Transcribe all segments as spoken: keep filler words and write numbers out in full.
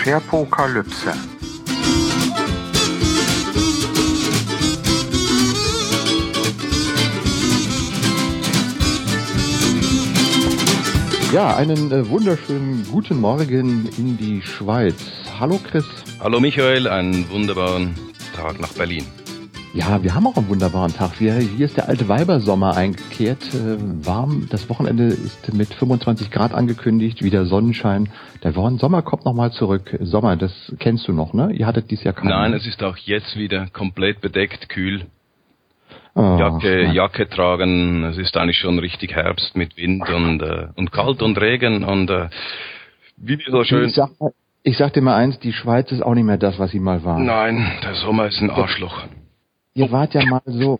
Sherpokalypse. Ja, einen äh, wunderschönen guten Morgen in die Schweiz. Hallo Chris. Hallo Michael, einen wunderbaren Tag nach Berlin. Ja, wir haben auch einen wunderbaren Tag. Wir, hier ist der alte Weibersommer eingekehrt. Äh, warm, das Wochenende ist mit fünfundzwanzig Grad angekündigt, wieder Sonnenschein. Der Sommer kommt nochmal zurück. Sommer, das kennst du noch, ne? Ihr hattet dieses Jahr keinen. Nein, es ist auch jetzt wieder komplett bedeckt, kühl. Oh, Jacke, Jacke tragen, es ist eigentlich schon richtig Herbst mit Wind und, äh, und kalt und Regen und äh, wie so schön. Ich sag, ich sag dir mal eins, die Schweiz ist auch nicht mehr das, was sie mal war. Nein, der Sommer ist ein Arschloch. Ihr wart ja mal so.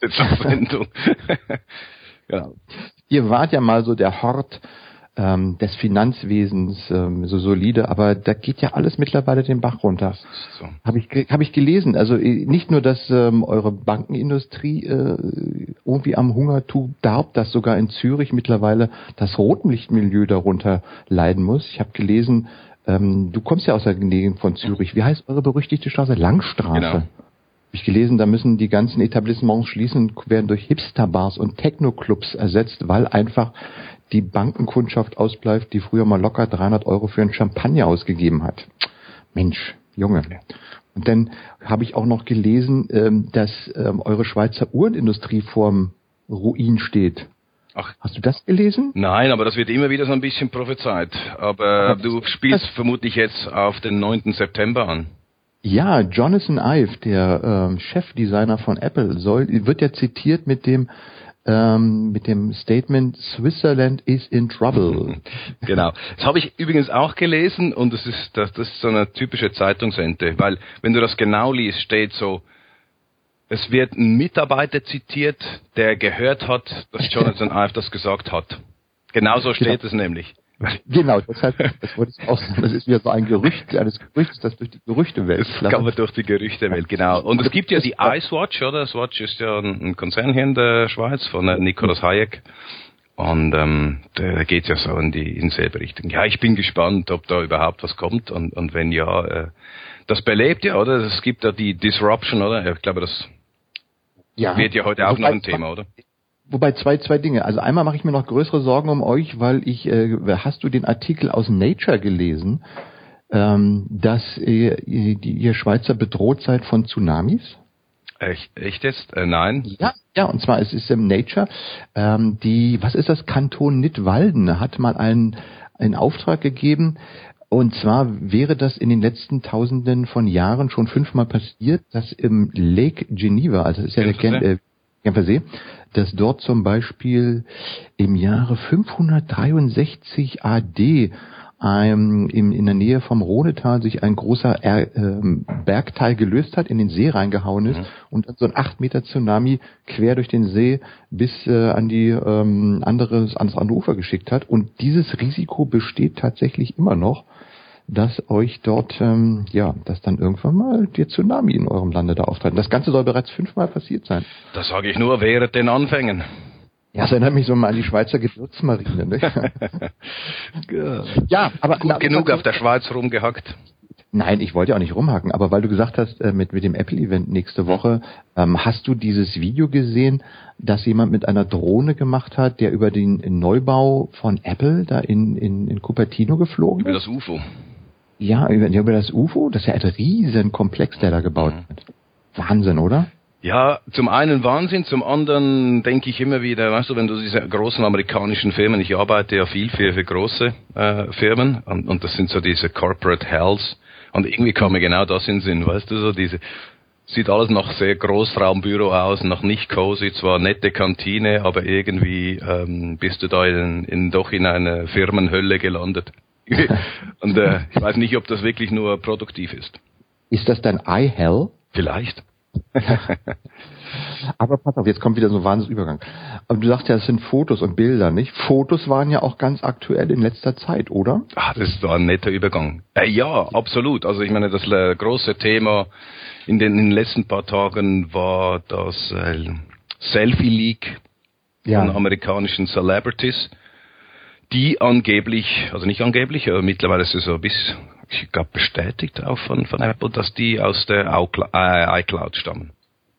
Ja. Ihr wart ja mal so der Hort ähm, des Finanzwesens, ähm, so solide, aber da geht ja alles mittlerweile den Bach runter. So. Habe ich habe ich gelesen. Also nicht nur, dass ähm, eure Bankenindustrie äh, irgendwie am Hungertuch darbt, dass sogar in Zürich mittlerweile das Rotlichtmilieu darunter leiden muss. Ich habe gelesen, ähm, du kommst ja aus der Gegend von Zürich. Wie heißt eure berüchtigte Straße? Langstraße. Genau. Ich gelesen, da müssen die ganzen Etablissements schließen und werden durch Hipsterbars und Techno-Clubs ersetzt, weil einfach die Bankenkundschaft ausbleibt, die früher mal locker dreihundert Euro für einen Champagner ausgegeben hat. Mensch, Junge. Und dann habe ich auch noch gelesen, dass eure Schweizer Uhrenindustrie vorm Ruin steht. Ach. Hast du das gelesen? Nein, aber das wird immer wieder so ein bisschen prophezeit. Aber Aber du spielst vermutlich jetzt auf den neunten September an. Ja, Jonathan Ive, der ähm, Chefdesigner von Apple, soll, wird ja zitiert mit dem ähm, mit dem Statement Switzerland is in trouble. Genau. Das habe ich übrigens auch gelesen und das ist das, das ist so eine typische Zeitungsente, weil wenn du das genau liest, steht so, es wird ein Mitarbeiter zitiert, der gehört hat, dass Jonathan Ive das gesagt hat. Genauso steht Genau. es nämlich. Genau, deshalb, das wollte ich auch sagen. Das ist wieder so ein Gerücht, eines Gerüchts, das durch die Gerüchtewelt Das kann man durch die Gerüchtewelt, genau. Und es gibt ja die iSwatch, oder? Swatch ist ja ein Konzern hier in der Schweiz von Nicolas Hayek. Und ähm, da geht ja so in die in selbe Richtung. Ja, ich bin gespannt, ob da überhaupt was kommt. Und, und wenn ja, äh, das belebt ja, oder? Es gibt ja die Disruption, oder? Ich glaube, das ja. wird ja heute auch noch ein Thema, oder? Wobei zwei, zwei Dinge. Also einmal mache ich mir noch größere Sorgen um euch, weil ich, äh, hast du den Artikel aus Nature gelesen, ähm, dass ihr, ihr, die, ihr Schweizer bedroht seid von Tsunamis? Echt, echt jetzt? Äh, nein? Ja, ja, und zwar es ist im Nature, ähm, die, was ist das, Kanton Nidwalden hat mal einen, einen Auftrag gegeben, und zwar wäre das in den letzten Tausenden von Jahren schon fünfmal passiert, dass im Lake Geneva, also das ist ja der Gen- äh, Genfer See, dass dort zum Beispiel im Jahre fünfhundertdreiundsechzig A D ähm, in, in der Nähe vom Rhonetal sich ein großer er, ähm, Bergteil gelöst hat, in den See reingehauen ist, mhm. und dann so ein acht Meter Tsunami quer durch den See bis äh, an die ähm, anderes, ans andere Ufer geschickt hat. Und dieses Risiko besteht tatsächlich immer noch, dass euch dort, ähm, ja, dass dann irgendwann mal der Tsunami in eurem Lande da auftritt. Das Ganze soll bereits fünfmal passiert sein. Das sage ich nur während den Anfängen. Ja, das erinnert mich so mal an die Schweizer Gebirgsmarine, ne? Ja, aber gut genug auf der Schweiz rumgehackt. Nein, ich wollte ja auch nicht rumhacken, aber weil du gesagt hast, äh, mit mit dem Apple-Event nächste Woche, ähm, hast du dieses Video gesehen, das jemand mit einer Drohne gemacht hat, der über den Neubau von Apple da in in, in Cupertino geflogen ist? Über das U F O. Ja, über, über das U F O, das ist ja ein riesen Komplex, der da gebaut mhm. wird. Wahnsinn, oder? Ja, zum einen Wahnsinn, zum anderen denke ich immer wieder, weißt du, wenn du diese großen amerikanischen Firmen, ich arbeite ja viel für, für große äh, Firmen und, und das sind so diese Corporate Hells und irgendwie kam mir genau das in den Sinn, weißt du, so diese, sieht alles nach sehr Großraumbüro aus, nach nicht cozy, zwar nette Kantine, aber irgendwie ähm, bist du da in, in doch in eine Firmenhölle gelandet. Und äh, ich weiß nicht, ob das wirklich nur produktiv ist. Ist das dein iHell? Vielleicht. Aber pass auf, jetzt kommt wieder so ein Wahnsinnsübergang. Aber du sagst ja, es sind Fotos und Bilder, nicht? Fotos waren ja auch ganz aktuell in letzter Zeit, oder? Ah, das war ein netter Übergang. Äh, ja, absolut. Also ich meine, das äh, große Thema in den, in den letzten paar Tagen war das äh, Selfie-Leak ja. von amerikanischen Celebrities, die angeblich, also nicht angeblich, aber mittlerweile ist es so bis ich glaube, bestätigt auch von, von Apple, dass die aus der äh, iCloud stammen.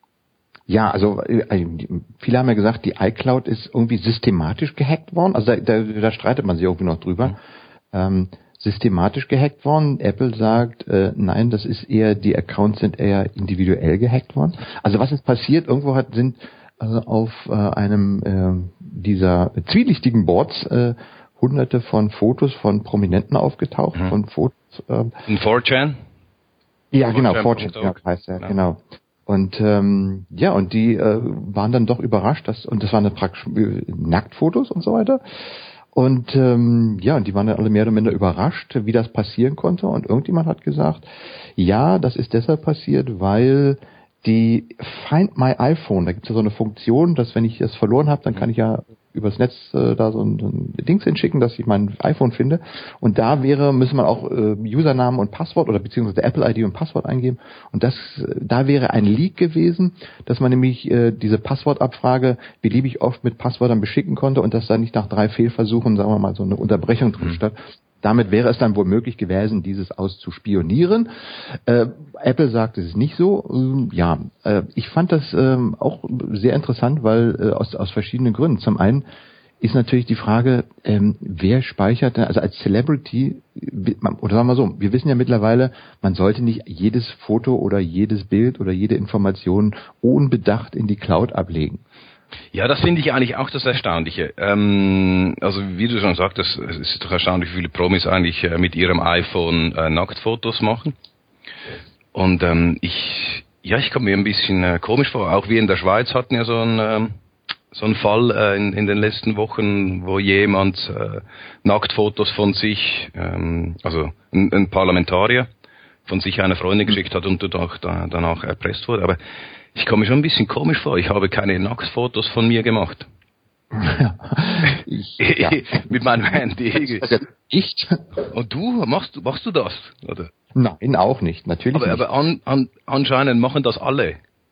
Ja, also äh, viele haben ja gesagt, die iCloud ist irgendwie systematisch gehackt worden. Also da, da, da streitet man sich irgendwie noch drüber. Mhm. Ähm, systematisch gehackt worden. Apple sagt, äh, nein, das ist eher, die Accounts sind eher individuell gehackt worden. Also was ist passiert? Irgendwo hat, sind also auf äh, einem äh, dieser zwielichtigen Boards äh, hunderte von Fotos von Prominenten aufgetaucht, mhm. von Fotos. Äh, In four chan? Ja, genau, four chan ja, heißt er, ja. Genau. Und ähm, ja, und die äh, waren dann doch überrascht, dass, und das waren dann praktisch äh, Nacktfotos und so weiter. Und ähm, ja, und die waren dann alle mehr oder minder überrascht, wie das passieren konnte. Und irgendjemand hat gesagt, ja, das ist deshalb passiert, weil die Find My iPhone, da gibt es ja so eine Funktion, dass wenn ich das verloren habe, dann kann ich ja übers Netz äh, da so ein, so ein Dings hinschicken, dass ich mein iPhone finde. Und da wäre, müsste man auch äh, Usernamen und Passwort oder beziehungsweise Apple I D und Passwort eingeben. Und das, da wäre ein Leak gewesen, dass man nämlich äh, diese Passwortabfrage beliebig oft mit Passwörtern beschicken konnte und dass da nicht nach drei Fehlversuchen, sagen wir mal, so eine Unterbrechung drin stand. Damit wäre es dann wohl möglich gewesen, dieses auszuspionieren. Äh, Apple sagt, es ist nicht so. Ähm, ja, äh, ich fand das ähm, auch sehr interessant, weil äh, aus, aus verschiedenen Gründen. Zum einen ist natürlich die Frage, ähm, wer speichert denn, also als Celebrity, oder sagen wir so, wir wissen ja mittlerweile, man sollte nicht jedes Foto oder jedes Bild oder jede Information unbedacht in die Cloud ablegen. Ja, das finde ich eigentlich auch das Erstaunliche. Ähm, also wie du schon sagtest, es ist doch erstaunlich, wie viele Promis eigentlich äh, mit ihrem iPhone äh, Nacktfotos machen. Und ähm, ich, ja, ich komme mir ein bisschen äh, komisch vor. Auch wir in der Schweiz hatten ja so einen ähm, so einen Fall äh, in, in den letzten Wochen, wo jemand äh, Nacktfotos von sich, ähm, also ein, ein Parlamentarier, von sich einer Freundin geschickt hat und danach, danach erpresst wurde. Aber ich komme mir schon ein bisschen komisch vor. Ich habe keine Nacktfotos von mir gemacht. Ja. Ich, ja. Mit meinem Handy. Ich? Und du? Machst du, machst du das? Oder? Nein, auch nicht. Natürlich aber, nicht. Aber an, an, anscheinend machen das alle.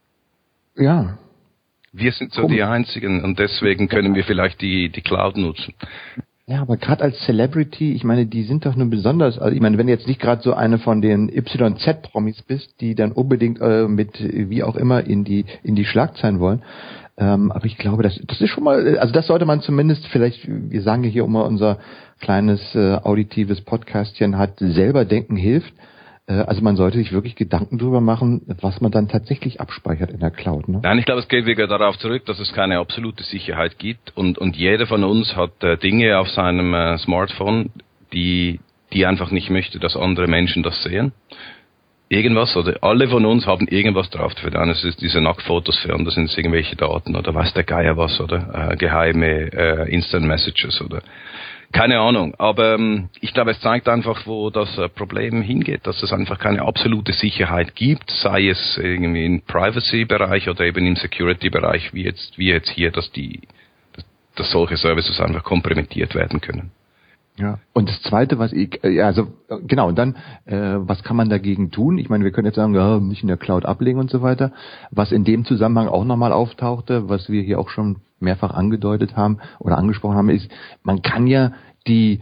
Ja. Wir sind so Komisch. Die Einzigen und deswegen können wir vielleicht die, die Cloud nutzen. Ja, aber gerade als Celebrity, ich meine, die sind doch nur besonders, also ich meine, wenn du jetzt nicht gerade so eine von den Y Z-Promis bist, die dann unbedingt äh, mit wie auch immer in die in die Schlagzeilen wollen, ähm, aber ich glaube, das das ist schon mal, also das sollte man zumindest vielleicht, wir sagen ja hier immer, unser kleines äh, auditives Podcastchen hat, selber denken hilft. Also man sollte sich wirklich Gedanken drüber machen, was man dann tatsächlich abspeichert in der Cloud. Ne? Nein, ich glaube, es geht wieder darauf zurück, dass es keine absolute Sicherheit gibt und, und jeder von uns hat äh, Dinge auf seinem äh, Smartphone, die, die einfach nicht möchte, dass andere Menschen das sehen. Irgendwas, oder alle von uns haben irgendwas drauf. Für den einen ist es diese Nacktfotos, für andere sind es irgendwelche Daten oder weiß der Geier was, oder äh, geheime äh, Instant Messages oder keine Ahnung, aber ähm, ich glaube, es zeigt einfach, wo das äh, Problem hingeht, dass es einfach keine absolute Sicherheit gibt, sei es irgendwie im Privacy-Bereich oder eben im Security-Bereich, wie jetzt, wie jetzt hier, dass die, dass, dass solche Services einfach kompromittiert werden können. Ja. Und das Zweite, was ich, äh, also genau, und dann, äh, was kann man dagegen tun? Ich meine, wir können jetzt sagen, ja, nicht in der Cloud ablegen und so weiter. Was in dem Zusammenhang auch nochmal auftauchte, was wir hier auch schon mehrfach angedeutet haben oder angesprochen haben, ist, man kann ja die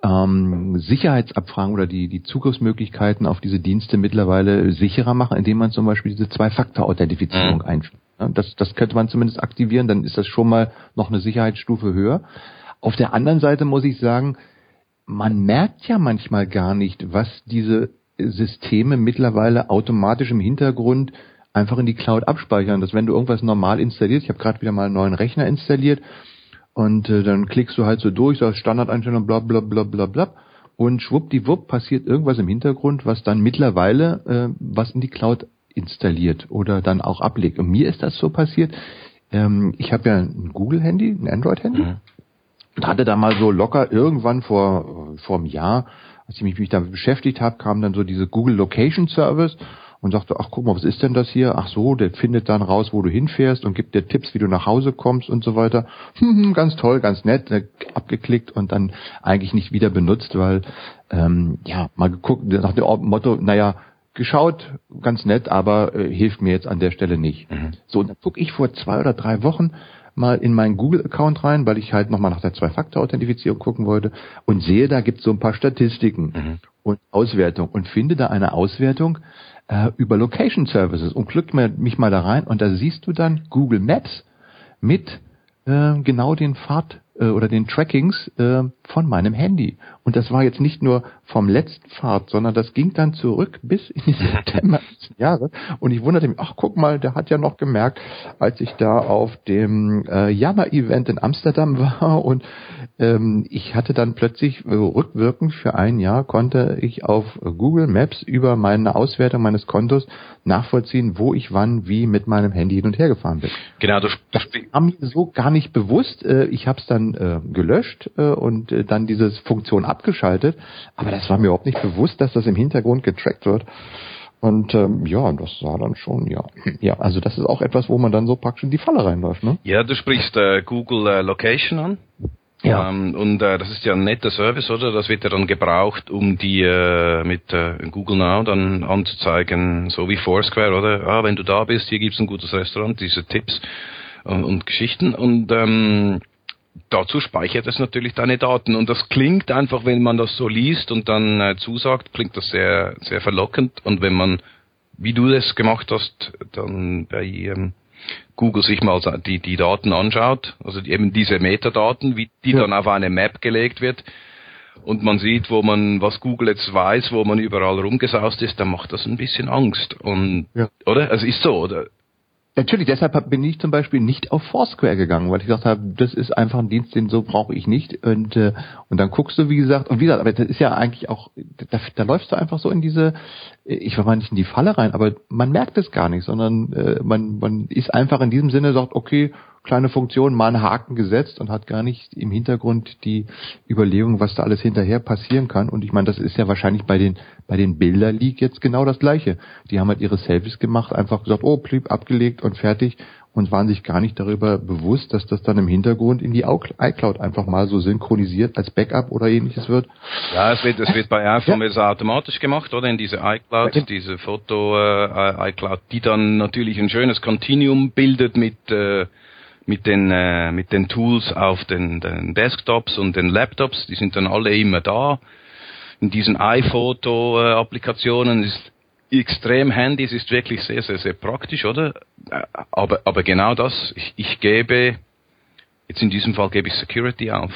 ähm, Sicherheitsabfragen oder die, die Zugriffsmöglichkeiten auf diese Dienste mittlerweile sicherer machen, indem man zum Beispiel diese Zwei-Faktor-Authentifizierung mhm. einführt. Ja, das, das könnte man zumindest aktivieren, dann ist das schon mal noch eine Sicherheitsstufe höher. Auf der anderen Seite muss ich sagen, man merkt ja manchmal gar nicht, was diese Systeme mittlerweile automatisch im Hintergrund einfach in die Cloud abspeichern. Dass wenn du irgendwas normal installierst, ich habe gerade wieder mal einen neuen Rechner installiert und äh, dann klickst du halt so durch, sagst Standardeinstellung, bla bla bla bla bla und schwuppdiwupp passiert irgendwas im Hintergrund, was dann mittlerweile äh, was in die Cloud installiert oder dann auch ablegt. Und mir ist das so passiert, ähm, ich habe ja ein Google-Handy, ein Android-Handy. Mhm. Und hatte da mal so locker irgendwann vor vor einem Jahr, als ich mich, mich damit beschäftigt habe, kam dann so diese Google Location Service und sagte, ach guck mal, was ist denn das hier? Ach so, der findet dann raus, wo du hinfährst und gibt dir Tipps, wie du nach Hause kommst und so weiter. Hm, ganz toll, ganz nett, abgeklickt und dann eigentlich nicht wieder benutzt, weil ähm, ja mal geguckt nach dem Motto, naja, geschaut, ganz nett, aber äh, hilft mir jetzt an der Stelle nicht. Mhm. So, und dann gucke ich vor zwei oder drei Wochen mal in meinen Google-Account rein, weil ich halt nochmal nach der Zwei-Faktor-Authentifizierung gucken wollte und sehe, da gibt es so ein paar Statistiken mhm. und Auswertung und finde da eine Auswertung äh, über Location Services und klick mich mal da rein und da siehst du dann Google Maps mit äh, genau den Fahrt oder den Trackings äh, von meinem Handy. Und das war jetzt nicht nur vom letzten Fahrt, sondern das ging dann zurück bis in die September des Jahres. Und ich wunderte mich, ach guck mal, der hat ja noch gemerkt, als ich da auf dem äh, Yammer-Event in Amsterdam war und ähm, ich hatte dann plötzlich äh, rückwirkend für ein Jahr konnte ich auf Google Maps über meine Auswertung meines Kontos nachvollziehen, wo ich wann wie mit meinem Handy hin und her gefahren bin. Genau, du das war mir so gar nicht bewusst. Äh, ich habe es dann äh, gelöscht äh, und äh, dann diese Funktion abgeschaltet, aber das war mir überhaupt nicht bewusst, dass das im Hintergrund getrackt wird. Und ähm, ja, das sah dann schon, ja. Ja, also das ist auch etwas, wo man dann so praktisch in die Falle reinläuft, ne? Ja, du sprichst äh, Google äh, Location an. Ja. Ähm, und äh, das ist ja ein netter Service, oder? Das wird ja dann gebraucht, um die äh, mit äh, Google Now dann anzuzeigen, so wie Foursquare, oder? Ah, wenn du da bist, hier gibt's ein gutes Restaurant, diese Tipps und, und Geschichten. Und ähm, dazu speichert es natürlich deine Daten. Und das klingt einfach, wenn man das so liest und dann äh, zusagt, klingt das sehr, sehr verlockend. Und wenn man, wie du das gemacht hast, dann bei ähm, Google sich mal die, die Daten anschaut, also die, eben diese Metadaten, wie die ja. dann auf eine Map gelegt wird und man sieht, wo man, was Google jetzt weiß, wo man überall rumgesaust ist, dann macht das ein bisschen Angst. Und, ja. oder? Es ist so, oder? Natürlich, deshalb bin ich zum Beispiel nicht auf Foursquare gegangen, weil ich gesagt habe, das ist einfach ein Dienst, den so brauche ich nicht. Und äh, und dann guckst du, wie gesagt, und wie gesagt, aber das ist ja eigentlich auch, da, da läufst du einfach so in diese, ich war mal nicht in die Falle rein, aber man merkt es gar nicht, sondern äh, man man ist einfach in diesem Sinne, sagt, okay, kleine Funktion, mal einen Haken gesetzt und hat gar nicht im Hintergrund die Überlegung, was da alles hinterher passieren kann. Und ich meine, das ist ja wahrscheinlich bei den bei den Bilder-Leak jetzt genau das Gleiche. Die haben halt ihre Selfies gemacht, einfach gesagt, oh, blieb abgelegt und fertig und waren sich gar nicht darüber bewusst, dass das dann im Hintergrund in die iCloud einfach mal so synchronisiert als Backup oder ähnliches wird. Ja, es wird, es wird bei iPhone ja. automatisch gemacht, oder? In diese iCloud, ja. diese Foto äh, iCloud, die dann natürlich ein schönes Continuum bildet mit äh, mit den äh, mit den Tools auf den, den Desktops und den Laptops, die sind dann alle immer da. In diesen iPhoto-Applikationen ist extrem handy, es ist wirklich sehr, sehr, sehr praktisch, oder? Aber aber genau das, ich, ich gebe, jetzt in diesem Fall gebe ich Security auf.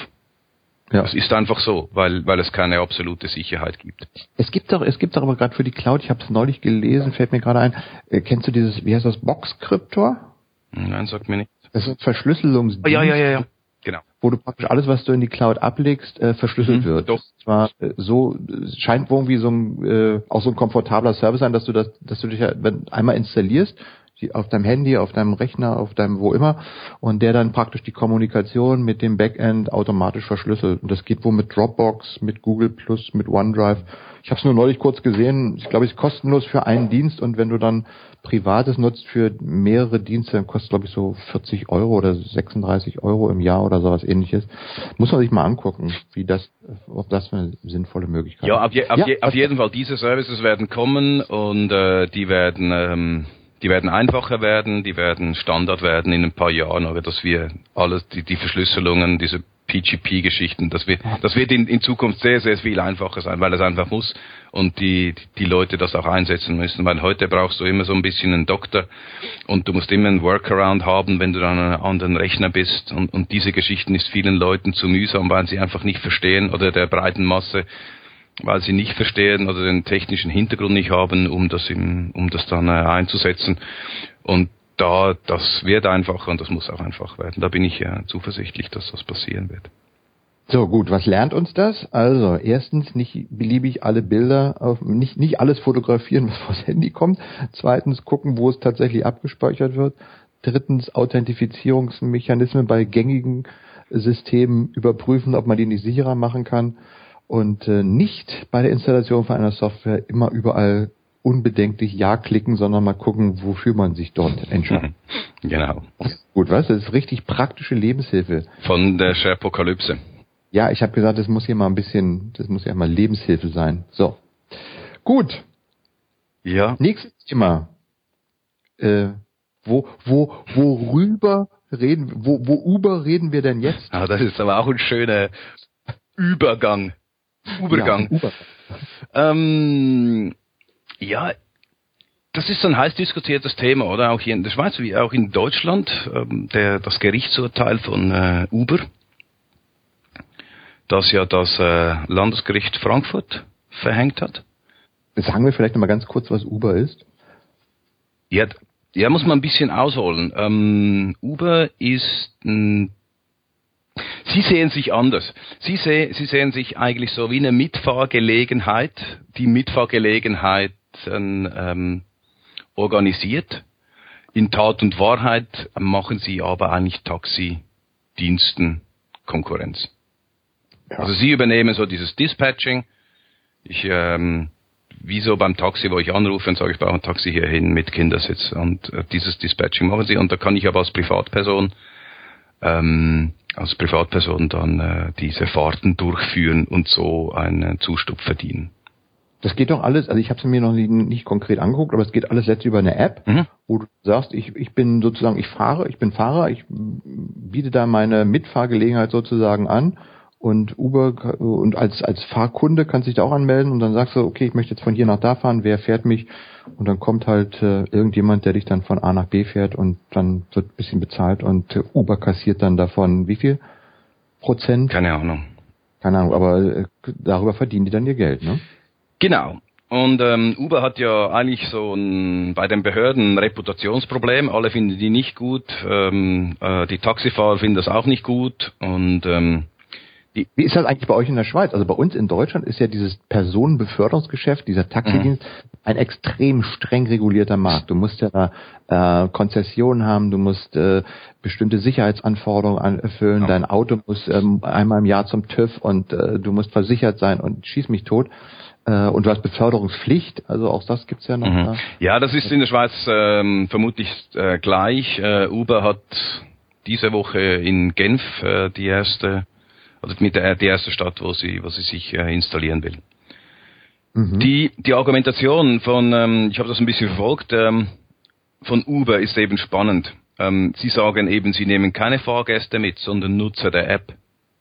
Ja. Es ist einfach so, weil weil es keine absolute Sicherheit gibt. Es gibt doch, es gibt doch aber gerade für die Cloud, ich habe es neulich gelesen, fällt mir gerade ein, äh, kennst du dieses, wie heißt das, Boxcryptor? Nein, sagt mir nicht. Das ist ein Verschlüsselungsdienst, oh, ja, ja, ja, ja, genau. Wo du praktisch alles, was du in die Cloud ablegst, äh, verschlüsselt mhm, wird. Doch. Zwar äh, so scheint irgendwie so ein äh, auch so ein komfortabler Service sein, dass du das, dass du dich ja wenn, einmal installierst, die, auf deinem Handy, auf deinem Rechner, auf deinem wo immer, und der dann praktisch die Kommunikation mit dem Backend automatisch verschlüsselt. Und das geht wohl mit Dropbox, mit Google Plus, mit OneDrive. Ich habe es nur neulich kurz gesehen. Ich glaube, es ist kostenlos für einen Dienst, und wenn du dann Privates nutzt für mehrere Dienste, dann kostet, glaube ich, so vierzig Euro oder sechsunddreißig Euro im Jahr oder sowas ähnliches. Muss man sich mal angucken, wie das, ob das eine sinnvolle Möglichkeit ist. Ja, auf, je, auf, ja, je, auf jeden Fall, diese Services werden kommen, und äh, die werden ähm, die werden einfacher werden, die werden Standard werden in ein paar Jahren, aber dass wir alles, die, die Verschlüsselungen, diese P G P-Geschichten, das wird, das wird in, in Zukunft sehr, sehr viel einfacher sein, weil es einfach muss und die, die Leute das auch einsetzen müssen, weil heute brauchst du immer so ein bisschen einen Doktor und du musst immer einen Workaround haben, wenn du dann an einem anderen Rechner bist, und, und diese Geschichten ist vielen Leuten zu mühsam, weil sie einfach nicht verstehen, oder der breiten Masse, weil sie nicht verstehen oder den technischen Hintergrund nicht haben, um das im, um das dann äh, einzusetzen. Und da, das wird einfacher, und das muss auch einfach werden. Da bin ich ja zuversichtlich, dass das passieren wird. So, gut, was lernt uns das? Also, erstens, nicht beliebig alle Bilder, auf, nicht, nicht alles fotografieren, was vors Handy kommt. Zweitens, gucken, wo es tatsächlich abgespeichert wird. Drittens, Authentifizierungsmechanismen bei gängigen Systemen überprüfen, ob man die nicht sicherer machen kann. Und äh, nicht bei der Installation von einer Software immer überall unbedenklich Ja klicken, sondern mal gucken, wofür man sich dort entscheidet. Genau. Gut, was? Das ist richtig praktische Lebenshilfe. Von der Sharepokalypse. Ja, ich habe gesagt, das muss hier mal ein bisschen, das muss ja mal Lebenshilfe sein. So. Gut. Ja. Nächstes Thema. Äh, Wo, wo, worüber reden, wo, wo über reden wir denn jetzt? Ah, das ist aber auch ein schöner Übergang. Übergang. Ja, Über. ähm, ja, das ist so ein heiß diskutiertes Thema, oder? Auch hier in der Schweiz, wie auch in Deutschland, ähm, der, das Gerichtsurteil von äh, Uber, das ja das äh, Landesgericht Frankfurt verhängt hat. Sagen wir vielleicht noch mal ganz kurz, was Uber ist. Ja, ja, muss man ein bisschen ausholen. Ähm, Uber ist ein Sie sehen sich anders. Sie, seh, Sie sehen sich eigentlich so wie eine Mitfahrgelegenheit, die Mitfahrgelegenheit ähm, organisiert. In Tat und Wahrheit machen Sie aber eigentlich Taxidiensten Konkurrenz. Ja. Also Sie übernehmen so dieses Dispatching. Ich, ähm, wie so beim Taxi, wo ich anrufe und sage, ich brauche ein Taxi hierhin mit Kindersitz. Und äh, dieses Dispatching machen Sie. Und da kann ich aber als Privatperson ähm, als Privatperson dann äh, diese Fahrten durchführen und so einen Zustupf verdienen. Das geht doch alles, also ich habe es mir noch nicht, nicht konkret angeguckt, aber es geht alles jetzt über eine App, mhm. wo du sagst, ich, ich bin sozusagen, ich fahre, ich bin Fahrer, ich biete da meine Mitfahrgelegenheit sozusagen an und Uber und als als Fahrkunde kannst du dich da auch anmelden und dann sagst du, okay, ich möchte jetzt von hier nach da fahren, wer fährt mich? Und dann kommt halt äh, irgendjemand, der dich dann von A nach B fährt und dann wird ein bisschen bezahlt und äh, Uber kassiert dann davon wie viel Prozent? Keine Ahnung. Keine Ahnung, aber äh, darüber verdienen die dann ihr Geld, ne? Genau. Und ähm, Uber hat ja eigentlich so ein, bei den Behörden ein Reputationsproblem. Alle finden die nicht gut. Ähm, äh, die Taxifahrer finden das auch nicht gut. Und ähm, Wie ist das eigentlich bei euch in der Schweiz? Also bei uns in Deutschland ist ja dieses Personenbeförderungsgeschäft, dieser Taxidienst, mhm. ein extrem streng regulierter Markt. Du musst ja äh, Konzessionen haben, du musst äh, bestimmte Sicherheitsanforderungen erfüllen, ja. Dein Auto muss ähm, einmal im Jahr zum TÜV und äh, du musst versichert sein und schieß mich tot. Äh, und du hast Beförderungspflicht, also auch das gibt's ja noch. Mhm. Ja, das ist in der Schweiz ähm, vermutlich äh, gleich. Äh, Uber hat diese Woche in Genf äh, die erste Also mit der die erste Stadt, wo sie, wo sie sich äh, installieren will. Mhm. Die die Argumentation von, ähm, ich habe das ein bisschen verfolgt, ähm, von Uber ist eben spannend. Ähm, sie sagen eben, sie nehmen keine Fahrgäste mit, sondern Nutzer der App.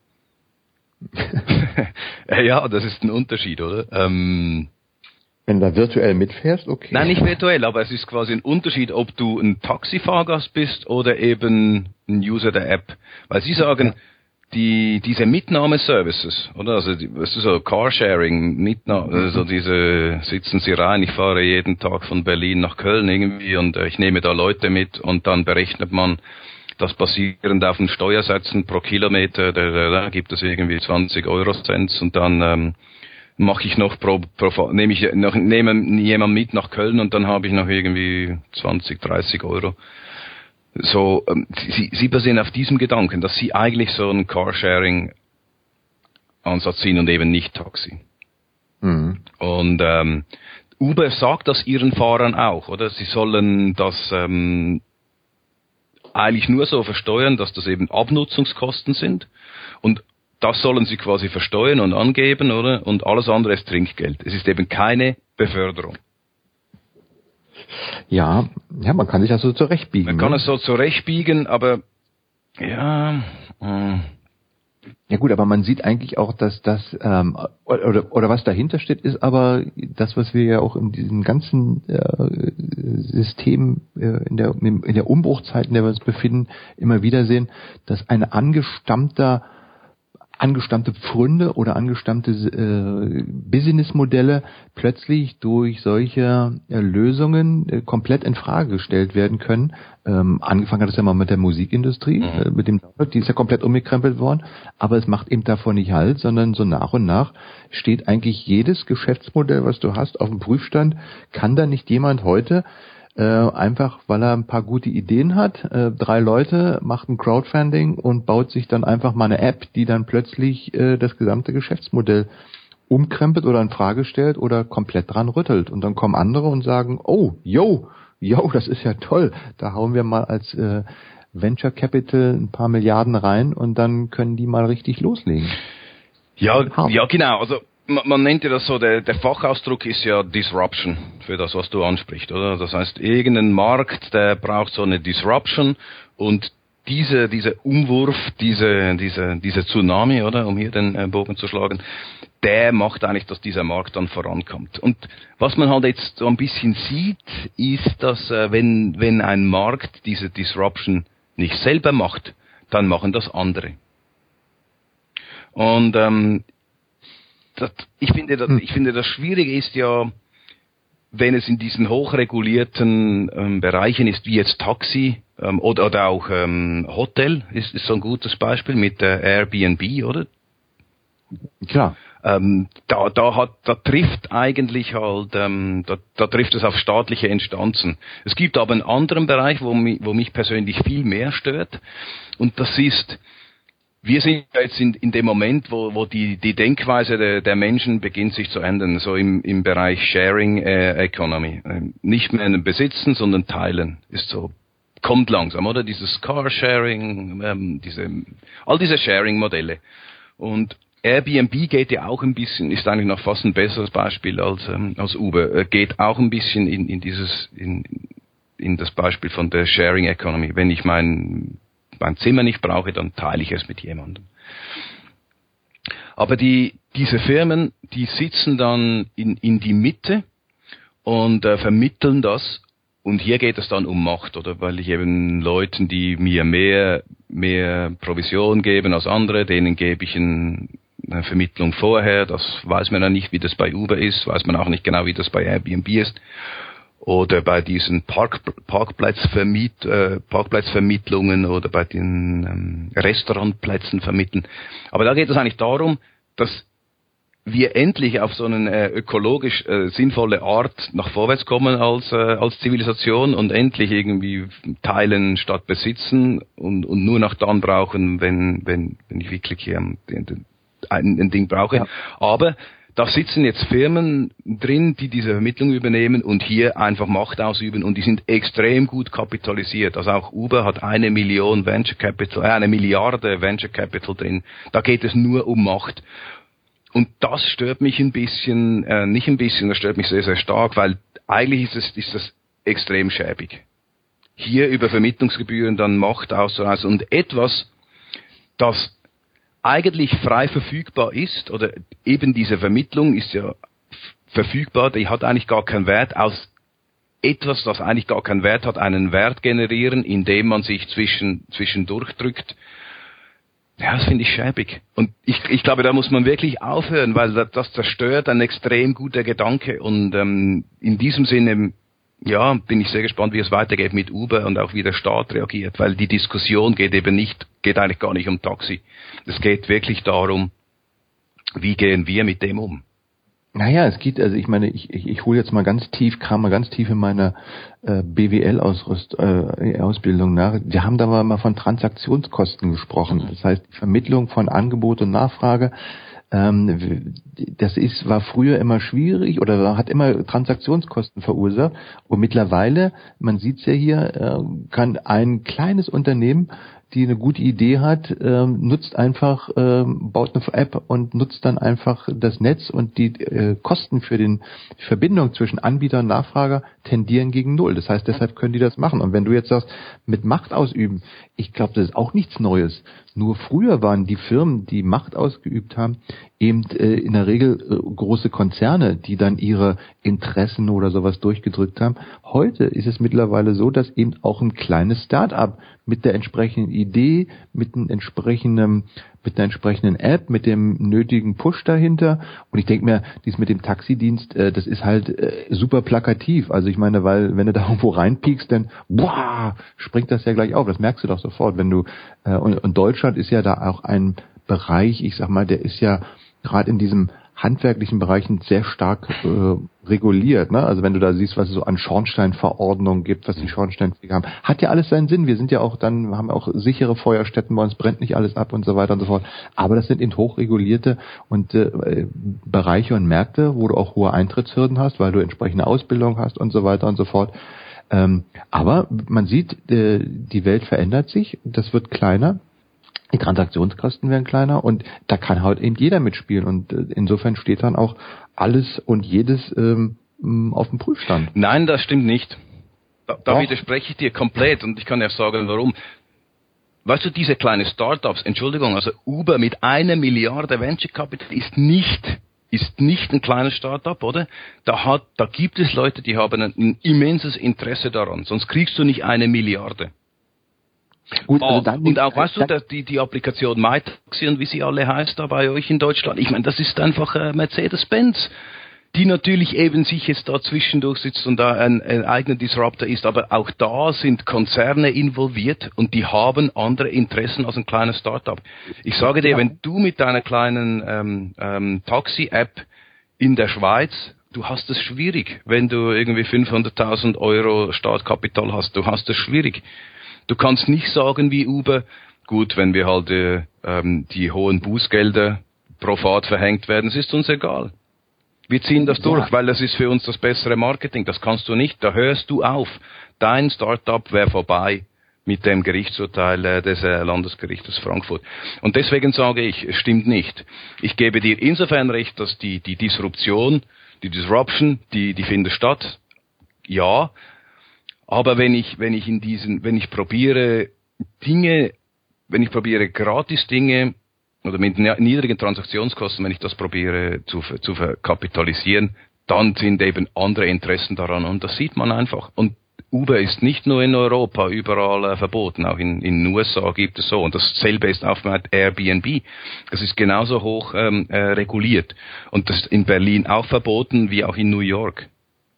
Ja, das ist ein Unterschied, oder? Ähm, Wenn du da virtuell mitfährst, okay. Nein, nicht virtuell, aber es ist quasi ein Unterschied, ob du ein Taxifahrgast bist oder eben ein User der App. Weil sie sagen, ja. Die, diese Mitnahmeservices, oder? Also, die, weißt du, so Carsharing, Mitnahme, also diese, sitzen Sie rein, ich fahre jeden Tag von Berlin nach Köln irgendwie und äh, ich nehme da Leute mit und dann berechnet man das basierend auf den Steuersätzen pro Kilometer, da, da, da gibt es irgendwie zwanzig Euro Cents und dann, ähm, mache ich noch pro, pro, nehme ich noch, nehme jemand mit nach Köln und dann habe ich noch irgendwie zwanzig, dreißig Euro. So, ähm, sie, sie basieren auf diesem Gedanken, dass sie eigentlich so einen Carsharing-Ansatz sind und eben nicht Taxi. Mhm. Und ähm, Uber sagt das ihren Fahrern auch, oder? Sie sollen das ähm, eigentlich nur so versteuern, dass das eben Abnutzungskosten sind und das sollen sie quasi versteuern und angeben, oder? Und alles andere ist Trinkgeld. Es ist eben keine Beförderung. Ja, ja, man kann sich das so zurechtbiegen. Man kann ne? es so zurechtbiegen, aber ja. Mh. Ja gut, aber man sieht eigentlich auch, dass das ähm, oder oder was dahinter steht, ist aber das, was wir ja auch in diesem ganzen äh, System äh, in der in der Umbruchzeit, in der wir uns befinden, immer wieder sehen, dass ein angestammter angestammte Pfründe oder angestammte äh, Businessmodelle plötzlich durch solche äh, Lösungen äh, komplett in Frage gestellt werden können. Ähm, angefangen hat es ja mal mit der Musikindustrie, mhm. äh, mit dem die ist ja komplett umgekrempelt worden, aber es macht eben davon nicht Halt, sondern so nach und nach steht eigentlich jedes Geschäftsmodell, was du hast, auf dem Prüfstand. Kann da nicht jemand heute Äh, einfach, weil er ein paar gute Ideen hat, äh, drei Leute, macht ein Crowdfunding und baut sich dann einfach mal eine App, die dann plötzlich äh, das gesamte Geschäftsmodell umkrempelt oder in Frage stellt oder komplett dran rüttelt. Und dann kommen andere und sagen, oh, yo, yo, das ist ja toll, da hauen wir mal als äh, Venture Capital ein paar Milliarden rein und dann können die mal richtig loslegen. Ja, ja, genau, also man, man nennt ja das so, der, der Fachausdruck ist ja Disruption, für das, was du ansprichst, oder? Das heißt, irgendein Markt, der braucht so eine Disruption und diese, dieser Umwurf, diese, diese, dieser Tsunami, oder? Um hier den äh, Bogen zu schlagen, der macht eigentlich, dass dieser Markt dann vorankommt. Und was man halt jetzt so ein bisschen sieht, ist, dass äh, wenn, wenn ein Markt diese Disruption nicht selber macht, dann machen das andere. Und ähm, das, ich finde, das, ich finde, das Schwierige ist ja, wenn es in diesen hochregulierten ähm, Bereichen ist, wie jetzt Taxi ähm, oder, oder auch ähm, Hotel, ist, ist so ein gutes Beispiel mit der Airbnb, oder? Klar. Ähm, da, da hat, da trifft eigentlich halt, ähm, da, da trifft es auf staatliche Instanzen. Es gibt aber einen anderen Bereich, wo mich, wo mich persönlich viel mehr stört, und das ist, wir sind jetzt in, in dem Moment, wo, wo die, die Denkweise der, der Menschen beginnt sich zu ändern, so im, im Bereich Sharing äh, Economy. Ähm, nicht mehr besitzen, sondern teilen, ist so, kommt langsam, oder? Dieses Carsharing, ähm, diese, all diese Sharing-Modelle. Und Airbnb geht ja auch ein bisschen, ist eigentlich noch fast ein besseres Beispiel als, ähm, als Uber, äh, geht auch ein bisschen in, in dieses, in, in das Beispiel von der Sharing Economy. Wenn ich mein, mein Zimmer nicht brauche, dann teile ich es mit jemandem. Aber die, diese Firmen, die sitzen dann in, in die Mitte und äh, vermitteln das. Und hier geht es dann um Macht, oder? Weil ich eben Leuten, die mir mehr, mehr Provision geben als andere, denen gebe ich ein, eine Vermittlung vorher. Das weiß man ja nicht, wie das bei Uber ist, weiß man auch nicht genau, wie das bei Airbnb ist. Oder bei diesen Park, Parkplatzvermiet, äh, Parkplatzvermittlungen oder bei den ähm, Restaurantplätzen vermitteln. Aber da geht es eigentlich darum, dass wir endlich auf so eine äh, ökologisch äh, sinnvolle Art nach vorwärts kommen als, äh, als Zivilisation und endlich irgendwie teilen statt besitzen und, und nur noch dann brauchen, wenn, wenn, wenn ich wirklich hier ein, ein, ein Ding brauche. Ja. Aber da sitzen jetzt Firmen drin, die diese Vermittlung übernehmen und hier einfach Macht ausüben, und die sind extrem gut kapitalisiert. Also auch Uber hat eine Million Venture Capital, äh, eine Milliarde Venture Capital drin. Da geht es nur um Macht. Und das stört mich ein bisschen, äh, nicht ein bisschen, das stört mich sehr, sehr stark, weil eigentlich ist es, ist das extrem schäbig. Hier über Vermittlungsgebühren dann Macht auszureißen und etwas, das eigentlich frei verfügbar ist, oder eben diese Vermittlung ist ja verfügbar, die hat eigentlich gar keinen Wert, aus etwas, das eigentlich gar keinen Wert hat, einen Wert generieren, indem man sich zwischen, zwischendurch drückt. Ja, das finde ich schäbig. Und ich, ich glaube, da muss man wirklich aufhören, weil das, das zerstört ein extrem guter Gedanke. Und ähm, in diesem Sinne, ja, bin ich sehr gespannt, wie es weitergeht mit Uber und auch wie der Staat reagiert, weil die Diskussion geht eben nicht, geht eigentlich gar nicht um Taxi. Es geht wirklich darum, wie gehen wir mit dem um. Naja, es geht, also ich meine, ich, ich, ich hole jetzt mal ganz tief, kam mal ganz tief in meiner äh, B W L-Ausbildung äh, nach. Wir haben da mal von Transaktionskosten gesprochen. Das heißt, die Vermittlung von Angebot und Nachfrage, ähm, das ist, war früher immer schwierig oder hat immer Transaktionskosten verursacht. Und mittlerweile, man sieht's ja hier, äh, kann ein kleines Unternehmen, die eine gute Idee hat, ähm, nutzt einfach, ähm, baut eine App und nutzt dann einfach das Netz, und die äh, Kosten für den die Verbindung zwischen Anbieter und Nachfrager tendieren gegen Null. Das heißt, deshalb können die das machen. Und wenn du jetzt sagst, mit Macht ausüben, ich glaube, das ist auch nichts Neues. Nur früher waren die Firmen, die Macht ausgeübt haben, eben äh, in der Regel äh, große Konzerne, die dann ihre Interessen oder sowas durchgedrückt haben. Heute ist es mittlerweile so, dass eben auch ein kleines Start-up mit der entsprechenden Idee, mit einem entsprechenden, mit einer entsprechenden App, mit dem nötigen Push dahinter. Und ich denke mir, dies mit dem Taxidienst, äh, das ist halt äh, super plakativ. Also ich meine, weil wenn du da irgendwo reinpiekst, dann boah, springt das ja gleich auf. Das merkst du doch sofort, wenn du äh, und, und Deutschland ist ja da auch ein Bereich, ich sag mal, der ist ja gerade in diesem handwerklichen Bereichen sehr stark äh, reguliert, ne? Also wenn du da siehst, was es so an Schornsteinverordnungen gibt, was die Schornsteinfeger haben, hat ja alles seinen Sinn. Wir sind ja auch dann, haben auch sichere Feuerstätten, bei uns brennt nicht alles ab und so weiter und so fort. Aber das sind eben hochregulierte und äh, Bereiche und Märkte, wo du auch hohe Eintrittshürden hast, weil du entsprechende Ausbildung hast und so weiter und so fort. Ähm, aber man sieht, äh, die Welt verändert sich, das wird kleiner. Die Transaktionskosten werden kleiner und da kann halt eben jeder mitspielen und äh, insofern steht dann auch alles und jedes ähm, auf dem Prüfstand. Nein, das stimmt nicht. Da, da widerspreche ich dir komplett und ich kann ja sagen, warum. Weißt du, diese kleinen Startups, Entschuldigung, also Uber mit einer Milliarde Venture Capital ist nicht, ist nicht ein kleines Startup, oder? Da hat, da gibt es Leute, die haben ein, ein immenses Interesse daran, sonst kriegst du nicht eine Milliarde. Gut, also dann, und auch, weißt du, dass die, die Applikation MyTaxi und wie sie alle heißt da bei euch in Deutschland, ich meine, das ist einfach äh, Mercedes-Benz, die natürlich eben sich jetzt da zwischendurch sitzt und da ein, ein eigener Disruptor ist, aber auch da sind Konzerne involviert und die haben andere Interessen als ein kleines Startup. Ich sage dir, wenn du mit deiner kleinen ähm, ähm, Taxi-App in der Schweiz, du hast es schwierig, wenn du irgendwie fünfhunderttausend Euro Startkapital hast, du hast es schwierig. Du kannst nicht sagen wie Uber, gut, wenn wir halt äh, ähm, die hohen Bußgelder pro Fahrt verhängt werden, es ist uns egal. Wir ziehen das durch, ja. Weil das ist für uns das bessere Marketing. Das kannst du nicht, da hörst du auf. Dein Startup wäre vorbei mit dem Gerichtsurteil äh, des äh, Landesgerichtes Frankfurt. Und deswegen sage ich, es stimmt nicht. Ich gebe dir insofern recht, dass die, die Disruption, die Disruption, die, die findet statt. Ja. Aber wenn ich, wenn ich in diesen, wenn ich probiere Dinge, wenn ich probiere gratis Dinge oder mit niedrigen Transaktionskosten, wenn ich das probiere zu, zu verkapitalisieren, dann sind eben andere Interessen daran und das sieht man einfach. Und Uber ist nicht nur in Europa überall äh, verboten, auch in, in den U S A gibt es so und dasselbe ist auch mit Airbnb. Das ist genauso hoch ähm, äh, reguliert und das ist in Berlin auch verboten wie auch in New York.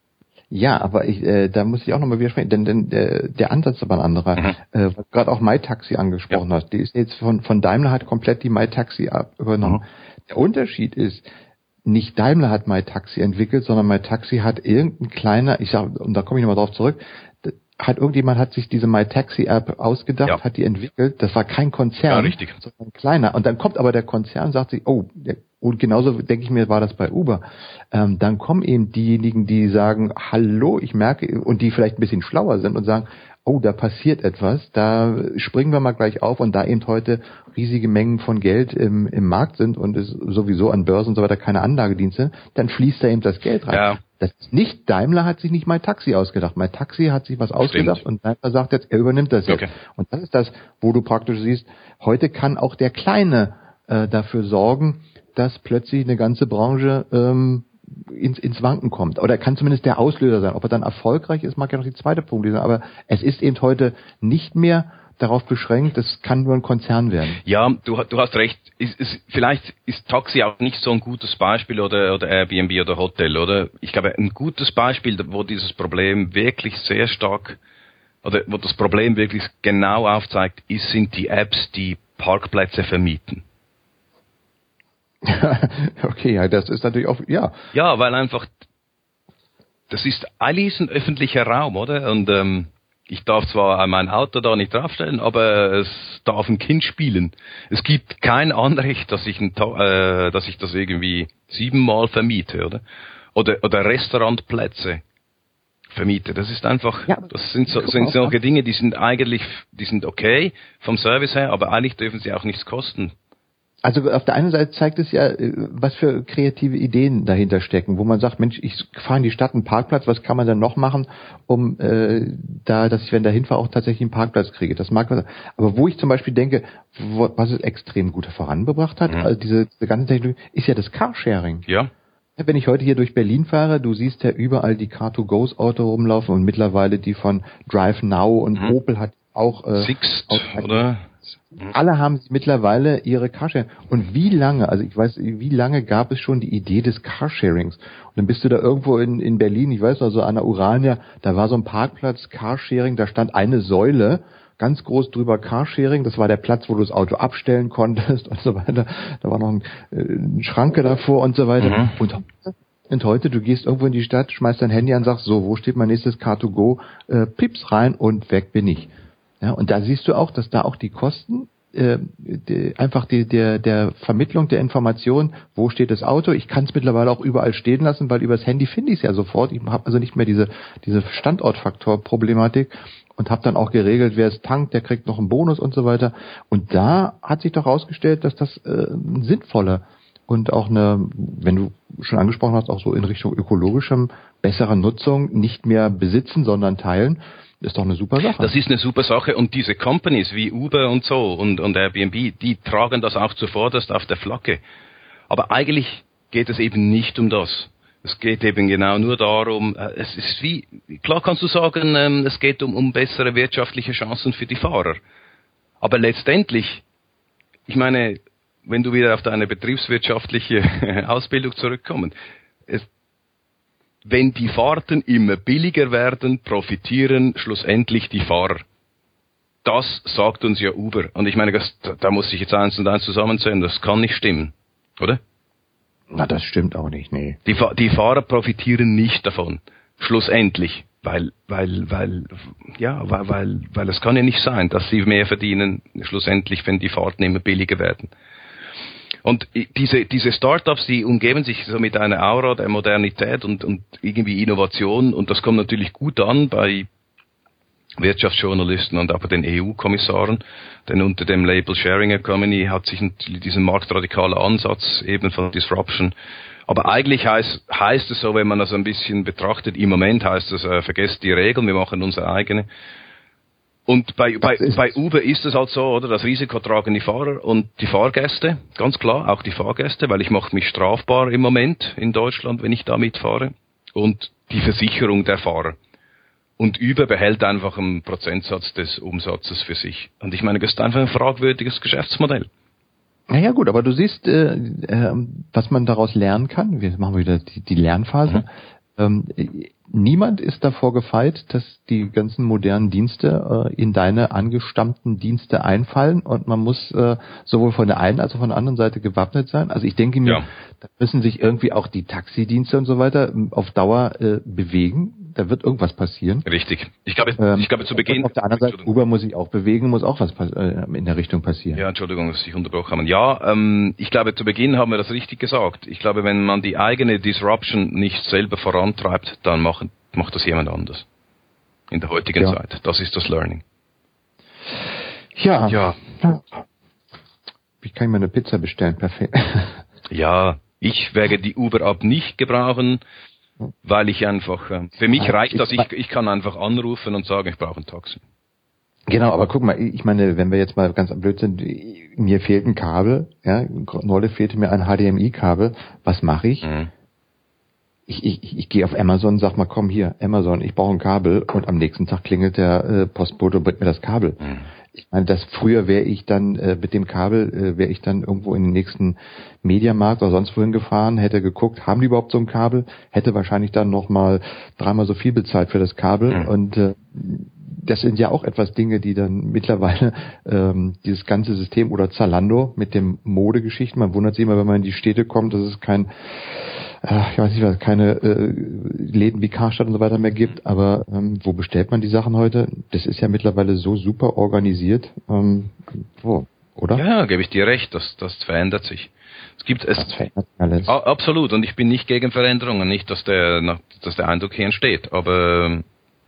Ja, aber ich, äh, da muss ich auch nochmal widersprechen, denn, denn der, der Ansatz ist aber ein anderer. Mhm. Äh, gerade auch MyTaxi angesprochen ja. hast, die ist jetzt von, von Daimler hat komplett die MyTaxi übernommen. Mhm. Der Unterschied ist, nicht Daimler hat MyTaxi entwickelt, sondern MyTaxi hat irgendein kleiner, ich sag, und da komme ich nochmal drauf zurück, hat irgendjemand hat sich diese MyTaxi-App ausgedacht, ja. hat die entwickelt, das war kein Konzern, ja, richtig. sondern ein kleiner. Und dann kommt aber der Konzern und sagt sich, oh, der, und genauso denke ich mir, war das bei Uber. Ähm, dann kommen eben diejenigen, die sagen, hallo, ich merke, und die vielleicht ein bisschen schlauer sind und sagen, oh, da passiert etwas, da springen wir mal gleich auf und da eben heute riesige Mengen von Geld im, im Markt sind und es sowieso an Börsen und so weiter keine Anlagedienste, dann fließt da eben das Geld rein. Ja. Das ist nicht, Daimler hat sich nicht MyTaxi ausgedacht. MyTaxi hat sich was ausgedacht Stimmt. und Daimler sagt jetzt, er übernimmt das jetzt. Okay. Und das ist das, wo du praktisch siehst, heute kann auch der Kleine äh, dafür sorgen, dass plötzlich eine ganze Branche ähm, ins, ins Wanken kommt. Oder kann zumindest der Auslöser sein. Ob er dann erfolgreich ist, mag ja noch die zweite Punkt sein. Aber es ist eben heute nicht mehr darauf beschränkt, das kann nur ein Konzern werden. Ja, du, du hast recht. Ist, ist, vielleicht ist Taxi auch nicht so ein gutes Beispiel oder, oder Airbnb oder Hotel, oder? Ich glaube, ein gutes Beispiel, wo dieses Problem wirklich sehr stark, oder wo das Problem wirklich genau aufzeigt, ist, sind die Apps, die Parkplätze vermieten. Okay, ja, das ist natürlich auch, ja. Ja, weil einfach, das ist, eigentlich ein öffentlicher Raum, oder? Und, ähm, ich darf zwar mein Auto da nicht draufstellen, aber es darf ein Kind spielen. Es gibt kein Anrecht, dass ich, ein, äh, dass ich das irgendwie siebenmal vermiete, oder? Oder, oder Restaurantplätze vermiete. Das ist einfach, ja, das sind so, sind solche Dinge, die sind eigentlich, die sind okay vom Service her, aber eigentlich dürfen sie auch nichts kosten. Also auf der einen Seite zeigt es ja, was für kreative Ideen dahinter stecken, wo man sagt, Mensch, ich fahre in die Stadt, einen Parkplatz, was kann man denn noch machen, um äh, da, dass ich, wenn da hinfahre, auch tatsächlich einen Parkplatz kriege. Das mag man. Aber wo ich zum Beispiel denke, wo, was es extrem gut vorangebracht hat, mhm. also diese, diese ganze Technologie, ist ja das Carsharing. Ja. Wenn ich heute hier durch Berlin fahre, du siehst ja überall die Car to Go's Auto rumlaufen und mittlerweile die von Drive Now und mhm. Opel hat auch äh, Sixt, auch, oder? Alle haben mittlerweile ihre Carsharing. Und wie lange, also ich weiß, wie lange gab es schon die Idee des Carsharings? Und dann bist du da irgendwo in, in Berlin, ich weiß noch, so an der Urania, da war so ein Parkplatz, Carsharing, da stand eine Säule, ganz groß drüber Carsharing, das war der Platz, wo du das Auto abstellen konntest und so weiter. Da war noch ein, äh, ein Schranke davor und so weiter. Mhm. Und, und heute, du gehst irgendwo in die Stadt, schmeißt dein Handy an, sagst, so, wo steht mein nächstes Car to Go? Äh, pips rein und weg bin ich. Ja, und da siehst du auch, dass da auch die Kosten, äh, die, einfach die, der, der Vermittlung der Information, wo steht das Auto, ich kann es mittlerweile auch überall stehen lassen, weil übers Handy finde ich es ja sofort. Ich habe also nicht mehr diese, diese Standortfaktor-Problematik. und habe dann auch geregelt, wer es tankt, der kriegt noch einen Bonus und so weiter. Und da hat sich doch herausgestellt, dass das äh, sinnvoller und auch eine, wenn du schon angesprochen hast, auch so in Richtung ökologischem, besserer Nutzung, nicht mehr besitzen, sondern teilen, ist doch eine super Sache. Das ist eine super Sache und diese Companies wie Uber und so und, und Airbnb, die tragen das auch zuvorderst auf der Flagge. Aber eigentlich geht es eben nicht um das. Es geht eben genau nur darum, es ist wie, klar kannst du sagen, es geht um, um bessere wirtschaftliche Chancen für die Fahrer. Aber letztendlich, ich meine, wenn du wieder auf deine betriebswirtschaftliche Ausbildung zurückkommst, es, wenn die Fahrten immer billiger werden, profitieren schlussendlich die Fahrer. Das sagt uns ja Uber. Und ich meine, das, da muss ich jetzt eins und eins zusammenzählen, das kann nicht stimmen, oder? Na, das stimmt auch nicht, nee. Die, die Fahrer profitieren nicht davon, schlussendlich, weil, weil, weil, ja, weil, weil, weil es kann ja nicht sein, dass sie mehr verdienen, schlussendlich, wenn die Fahrten immer billiger werden. Und diese, diese Startups, die umgeben sich so mit einer Aura der Modernität und, und irgendwie Innovation, und das kommt natürlich gut an bei Wirtschaftsjournalisten und auch bei den E U-Kommissaren, denn unter dem Label Sharing Economy hat sich diesen marktradikaler Ansatz eben von Disruption. Aber eigentlich heißt, heißt es so, wenn man das ein bisschen betrachtet, im Moment heißt es, äh, vergesst die Regeln, wir machen unsere eigene. Und bei, bei, bei Uber ist es halt so, oder? Das Risiko tragen die Fahrer und die Fahrgäste, ganz klar, auch die Fahrgäste, weil ich mache mich strafbar im Moment in Deutschland, wenn ich da mitfahre. Und die Versicherung der Fahrer. Und Uber behält einfach einen Prozentsatz des Umsatzes für sich. Und ich meine, das ist einfach ein fragwürdiges Geschäftsmodell. Naja gut, aber du siehst, äh, äh, was man daraus lernen kann. Wir machen wieder die, die Lernphase. Mhm. Ähm, niemand ist davor gefeit, dass die ganzen modernen Dienste äh, in deine angestammten Dienste einfallen. Und man muss äh, sowohl von der einen als auch von der anderen Seite gewappnet sein. Also ich denke mir, ja. Da müssen sich irgendwie auch die Taxidienste und so weiter auf Dauer äh, bewegen. Da wird irgendwas passieren. Richtig. Ich glaube, ähm, ich glaube zu Beginn. Auf der anderen Seite, Uber muss sich auch bewegen, muss auch was äh, in der Richtung passieren. Ja, Entschuldigung, dass ich unterbrochen habe. Ja, ähm, ich glaube, zu Beginn haben wir das richtig gesagt. Ich glaube, wenn man die eigene Disruption nicht selber vorantreibt, dann macht, macht das jemand anders. In der heutigen ja. Zeit. Das ist das Learning. Ja. ja. Wie kann ich mir eine Pizza bestellen? Perfekt. Ja, ich werde die Uber-App nicht gebrauchen. Weil ich einfach, äh, für mich reicht das, ich, ich kann einfach anrufen und sagen, ich brauche ein Taxi. Genau, aber guck mal, ich meine, wenn wir jetzt mal ganz blöd sind, mir fehlt ein Kabel, ja, neulich fehlte mir ein H D M I-Kabel, was mache ich? Mhm. Ich, ich, ich gehe auf Amazon und sag mal, komm hier, Amazon, ich brauche ein Kabel, und am nächsten Tag klingelt der äh, Postbote und bringt mir das Kabel. Mhm. Ich meine, das früher wäre ich dann äh, mit dem Kabel, äh, wäre ich dann irgendwo in den nächsten Mediamarkt oder sonst wohin gefahren, hätte geguckt, haben die überhaupt so ein Kabel, hätte wahrscheinlich dann nochmal dreimal so viel bezahlt für das Kabel. Mhm. Und äh, das sind ja auch etwas Dinge, die dann mittlerweile ähm, dieses ganze System oder Zalando mit dem Modegeschichten, man wundert sich immer, wenn man in die Städte kommt, dass es kein ich weiß nicht, was keine äh, Läden wie Karstadt und so weiter mehr gibt, aber ähm, wo bestellt man die Sachen heute? Das ist ja mittlerweile so super organisiert, ähm, wo, oder? Ja, gebe ich dir recht, das, das verändert sich. Es gibt es das verändert alles. A, absolut, und ich bin nicht gegen Veränderungen, nicht, dass der, dass der Eindruck hier entsteht, aber ähm,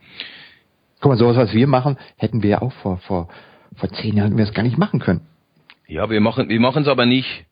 guck mal, sowas, was wir machen, hätten wir ja auch vor vor vor zehn Jahren wir es gar nicht machen können. Ja, wir machen wir machen es aber nicht.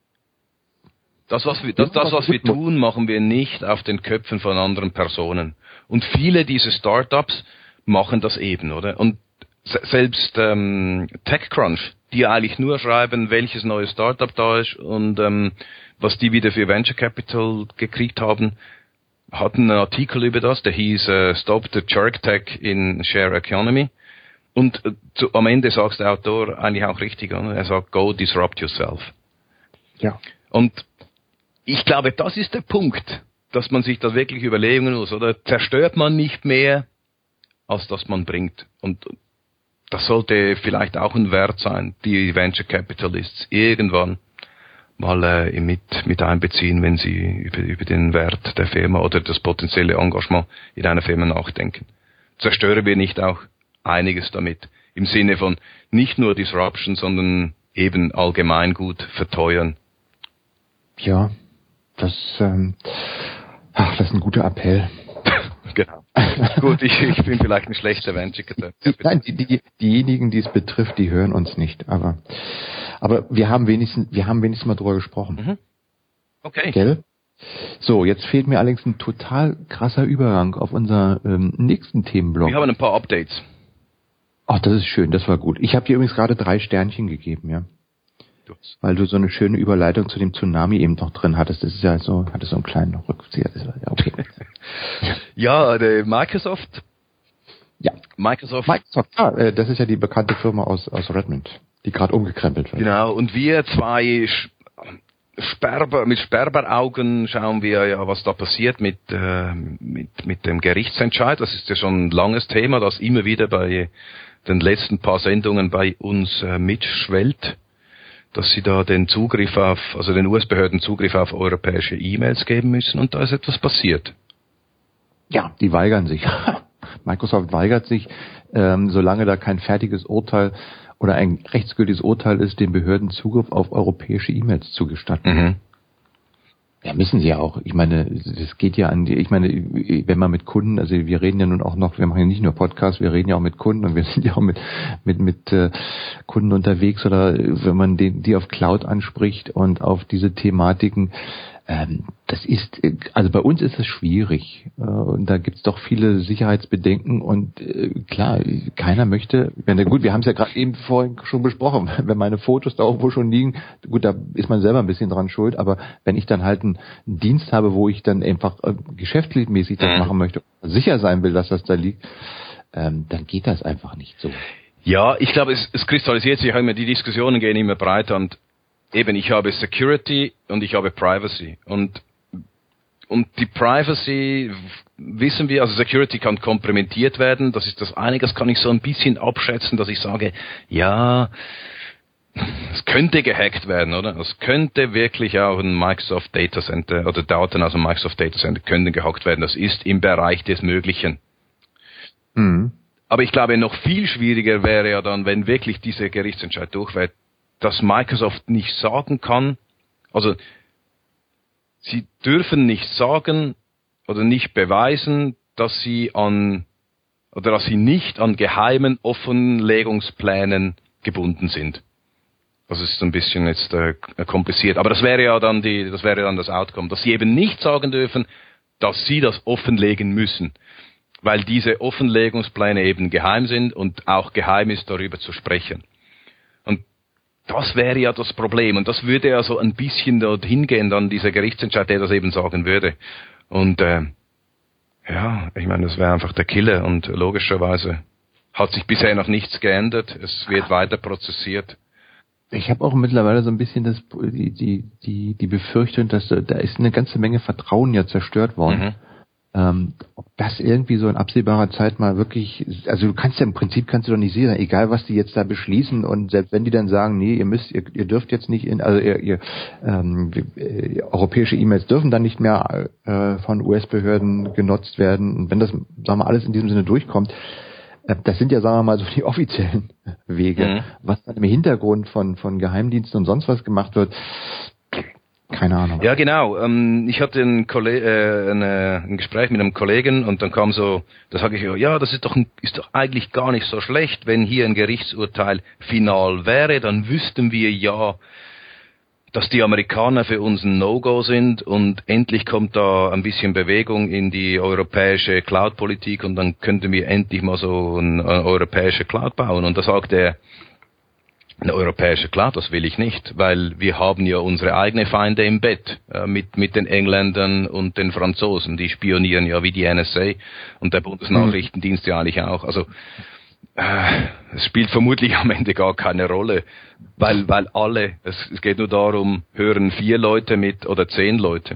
Das, was wir, das, das, was wir tun, machen wir nicht auf den Köpfen von anderen Personen. Und viele dieser Startups machen das eben, oder? Und selbst ähm, TechCrunch, die eigentlich nur schreiben, welches neue Startup da ist und ähm, was die wieder für Venture Capital gekriegt haben, hatten einen Artikel über das, der hieß äh, Stop the Jerk Tech in Share Economy. Und äh, zu, am Ende sagt der Autor eigentlich auch richtig, oder? Er sagt, go disrupt yourself. Ja. Und ich glaube, das ist der Punkt, dass man sich das wirklich überlegen muss, oder? Zerstört man nicht mehr, als dass man bringt. Und das sollte vielleicht auch ein Wert sein, die Venture Capitalists irgendwann mal äh, mit, mit einbeziehen, wenn sie über, über den Wert der Firma oder das potenzielle Engagement in einer Firma nachdenken. Zerstören wir nicht auch einiges damit? Im Sinne von nicht nur Disruption, sondern eben Allgemeingut verteuern. Ja. Das, ähm, ach, das ist ein guter Appell. Genau. Gut, ich, ich bin vielleicht ein schlechter Venture. Nein, die, die, diejenigen, die es betrifft, die hören uns nicht. Aber, aber wir haben wenigstens, wir haben wenigstens mal drüber gesprochen. Mhm. Okay. Gell? So, jetzt fehlt mir allerdings ein total krasser Übergang auf unser ähm, nächsten Themenblock. Wir haben ein paar Updates. Ach, das ist schön, das war gut. Ich habe dir übrigens gerade drei Sternchen gegeben, ja. Weil du so eine schöne Überleitung zu dem Tsunami eben noch drin hattest. Das ist ja so, hattest so einen kleinen Rückzieher. Ja, okay. Ja, der Microsoft. Ja. Microsoft. Microsoft, ja, das ist ja die bekannte Firma aus, aus Redmond, die gerade umgekrempelt wird. Genau, und wir zwei Sperber, mit Sperberaugen schauen wir ja, was da passiert mit, äh, mit, mit dem Gerichtsentscheid. Das ist ja schon ein langes Thema, das immer wieder bei den letzten paar Sendungen bei uns äh, mitschwellt, dass sie da den Zugriff auf, also den U S-Behörden Zugriff auf europäische E-Mails geben müssen, und da ist etwas passiert. Ja, die weigern sich. Microsoft weigert sich, ähm, solange da kein fertiges Urteil oder ein rechtsgültiges Urteil ist, den Behörden Zugriff auf europäische E-Mails zu gestatten. Mhm. Ja, müssen sie ja auch. Ich meine, das geht ja an die, ich meine, wenn man mit Kunden, also wir reden ja nun auch noch, wir machen ja nicht nur Podcasts, wir reden ja auch mit Kunden, und wir sind ja auch mit mit mit äh, Kunden unterwegs, oder wenn man die, die auf Cloud anspricht und auf diese Thematiken, ähm, das ist, also bei uns ist es schwierig, äh, und da gibt's doch viele Sicherheitsbedenken, und äh, klar, keiner möchte, wenn der, gut, wir haben es ja gerade eben vorhin schon besprochen, wenn meine Fotos da irgendwo schon liegen, gut, da ist man selber ein bisschen dran schuld, aber wenn ich dann halt einen, einen Dienst habe, wo ich dann einfach äh, geschäftlich das machen möchte, sicher sein will, dass das da liegt, ähm, dann geht das einfach nicht so. Ja, ich glaube, es, es kristallisiert sich immer, die Diskussionen gehen immer breiter, und eben, ich habe Security und ich habe Privacy. Und, und die Privacy, wissen wir, also Security kann kompromittiert werden. Das ist das eine, das kann ich so ein bisschen abschätzen, dass ich sage, ja, es könnte gehackt werden, oder? Es könnte wirklich auch ein Microsoft Data Center oder Daten aus dem Microsoft Data Center könnten gehackt werden. Das ist im Bereich des Möglichen. Mhm. Aber ich glaube, noch viel schwieriger wäre ja dann, wenn wirklich dieser Gerichtsentscheid durchfällt, dass Microsoft nicht sagen kann, also sie dürfen nicht sagen oder nicht beweisen, dass sie an oder dass sie nicht an geheimen Offenlegungsplänen gebunden sind. Das ist ein bisschen jetzt äh, kompliziert, aber das wäre ja dann die, das wäre dann das Outcome, dass sie eben nicht sagen dürfen, dass sie das offenlegen müssen, weil diese Offenlegungspläne eben geheim sind und auch geheim ist, darüber zu sprechen. Das wäre ja das Problem, und das würde ja so ein bisschen dorthin gehen, dann dieser Gerichtsentscheid, der das eben sagen würde. Und äh, ja, ich meine, das wäre einfach der Killer, und logischerweise hat sich bisher noch nichts geändert. Es wird weiter prozessiert. Ich habe auch mittlerweile so ein bisschen das, die, die, die, die Befürchtung, dass da ist eine ganze Menge Vertrauen ja zerstört worden. Mhm. Ähm, ob das irgendwie so in absehbarer Zeit mal wirklich, also du kannst ja im Prinzip kannst du doch nicht sehen, egal was die jetzt da beschließen, und selbst wenn die dann sagen, nee, ihr müsst, ihr, ihr dürft jetzt nicht in, also ihr, ihr ähm, äh, europäische E-Mails dürfen dann nicht mehr äh, von U S-Behörden genutzt werden, und wenn das, sagen wir mal, alles in diesem Sinne durchkommt, äh, das sind ja, sagen wir mal, so die offiziellen Wege. Mhm. Was dann im Hintergrund von von Geheimdiensten und sonst was gemacht wird, keine Ahnung. Ja, genau. Ähm, ich hatte ein, Kolle- äh, eine, ein Gespräch mit einem Kollegen, und dann kam so, da sage ich, ja, das ist doch, ein, ist doch eigentlich gar nicht so schlecht, wenn hier ein Gerichtsurteil final wäre, dann wüssten wir ja, dass die Amerikaner für uns ein No-Go sind, und endlich kommt da ein bisschen Bewegung in die europäische Cloud-Politik, und dann könnten wir endlich mal so eine, eine europäische Cloud bauen. Und da sagt er, eine europäische Cloud, das will ich nicht, weil wir haben ja unsere eigene Feinde im Bett, äh, mit, mit den Engländern und den Franzosen, die spionieren ja wie die N S A und der Bundesnachrichtendienst ja eigentlich auch. Also äh, es spielt vermutlich am Ende gar keine Rolle, weil, weil alle, es, es geht nur darum, hören vier Leute mit oder zehn Leute.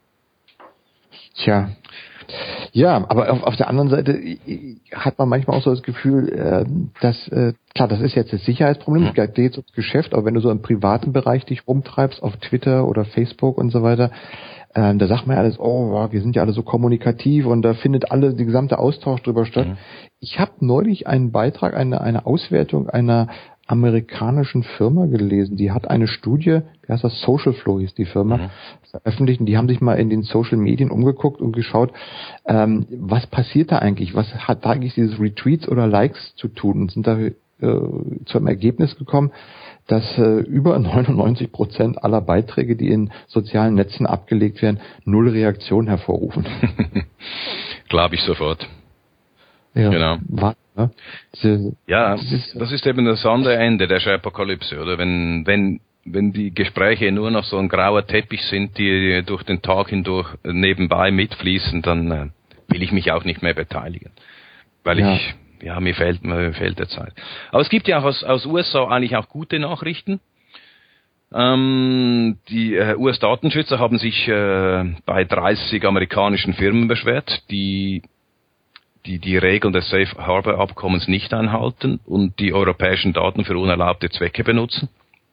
Tja. Ja, aber auf, auf der anderen Seite hat man manchmal auch so das Gefühl, äh, dass, äh, klar, das ist jetzt das Sicherheitsproblem, es geht jetzt ums Geschäft, aber wenn du so im privaten Bereich dich rumtreibst, auf Twitter oder Facebook und so weiter, äh, da sagt man ja alles, oh, wir sind ja alle so kommunikativ, und da findet alle, die gesamte Austausch drüber statt. Mhm. Ich habe neulich einen Beitrag, eine, eine Auswertung einer amerikanischen Firma gelesen, die hat eine Studie, wie heißt das, Social Flow hieß die Firma, mhm. veröffentlicht, und die haben sich mal in den Social Medien umgeguckt und geschaut, ähm, was passiert da eigentlich, was hat da eigentlich dieses Retweets oder Likes zu tun, und sind da äh, zu einem Ergebnis gekommen, dass äh, über neunundneunzig Prozent aller Beiträge, die in sozialen Netzen abgelegt werden, null Reaktion hervorrufen. Glaube ich sofort. Ja, genau. War, ne? Diese, ja, dieses, das ist eben das andere Ende der Shareapokalypse, oder? Wenn, wenn, wenn die Gespräche nur noch so ein grauer Teppich sind, die durch den Tag hindurch nebenbei mitfließen, dann äh, will ich mich auch nicht mehr beteiligen. Weil ja. ich, ja, mir fehlt, mir fehlt der Zeit. Aber es gibt ja auch aus, aus U S A eigentlich auch gute Nachrichten. Ähm, die äh, U S-Datenschützer haben sich äh, bei dreißig amerikanischen Firmen beschwert, die die die Regeln des Safe Harbor Abkommens nicht einhalten und die europäischen Daten für unerlaubte Zwecke benutzen.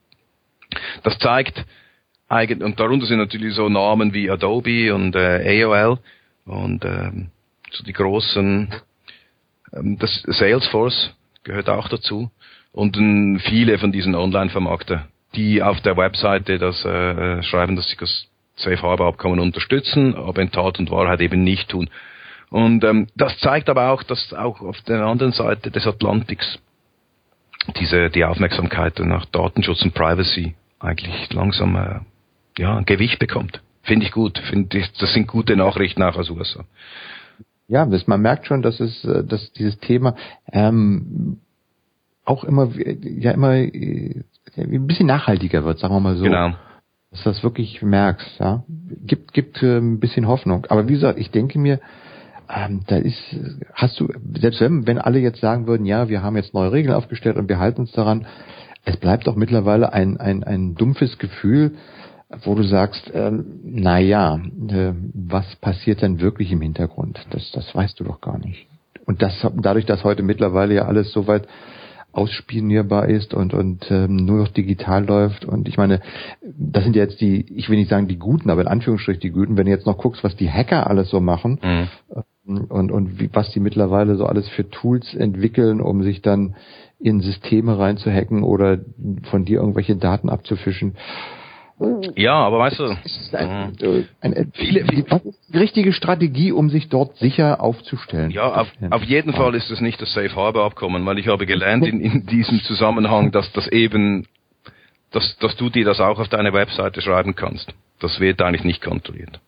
Das zeigt eigentlich, und darunter sind natürlich so Namen wie Adobe und äh, A O L und ähm, so die großen, ähm, das Salesforce gehört auch dazu, und ähm, viele von diesen Online-Vermarkter, die auf der Webseite das äh, schreiben, dass sie das Safe Harbor Abkommen unterstützen, aber in Tat und Wahrheit eben nicht tun. Und ähm, das zeigt aber auch, dass auch auf der anderen Seite des Atlantiks diese die Aufmerksamkeit nach Datenschutz und Privacy eigentlich langsam äh, ja ein Gewicht bekommt. Finde ich gut. Finde ich, das sind gute Nachrichten auch aus U S A. Ja, das, man merkt schon, dass es, dass dieses Thema ähm, auch immer ja immer äh, ein bisschen nachhaltiger wird, sagen wir mal so. Genau. Dass du das wirklich merkst, ja. Gibt gibt äh, ein bisschen Hoffnung. Aber wie gesagt, ich denke mir, Ähm, da ist, hast du, selbst wenn, wenn alle jetzt sagen würden, ja, wir haben jetzt neue Regeln aufgestellt und wir halten uns daran, es bleibt doch mittlerweile ein, ein, ein dumpfes Gefühl, wo du sagst, ähm, na ja, äh, was passiert denn wirklich im Hintergrund? Das, das weißt du doch gar nicht. Und das, dadurch, dass heute mittlerweile ja alles so weit ausspionierbar ist und und ähm, nur noch digital läuft, und ich meine, das sind ja jetzt die, ich will nicht sagen die Guten, aber in Anführungsstrichen die Guten, wenn du jetzt noch guckst, was die Hacker alles so machen, mhm. und und wie, was die mittlerweile so alles für Tools entwickeln, um sich dann in Systeme reinzuhacken oder von dir irgendwelche Daten abzufischen. Ja, aber weißt du, ein, ein, ein, viele, viele, was ist die richtige Strategie, um sich dort sicher aufzustellen? Ja, auf, auf jeden Fall ist es nicht das Safe Harbor Abkommen, weil ich habe gelernt in, in diesem Zusammenhang, dass das eben, dass, dass du dir das auch auf deine Webseite schreiben kannst. Das wird eigentlich nicht kontrolliert.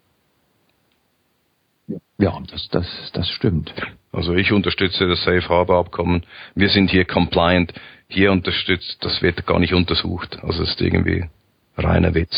Ja, das, das, das stimmt. Also ich unterstütze das Safe Harbor Abkommen. Wir sind hier compliant. Hier unterstützt, das wird gar nicht untersucht. Also es ist irgendwie reiner Witz.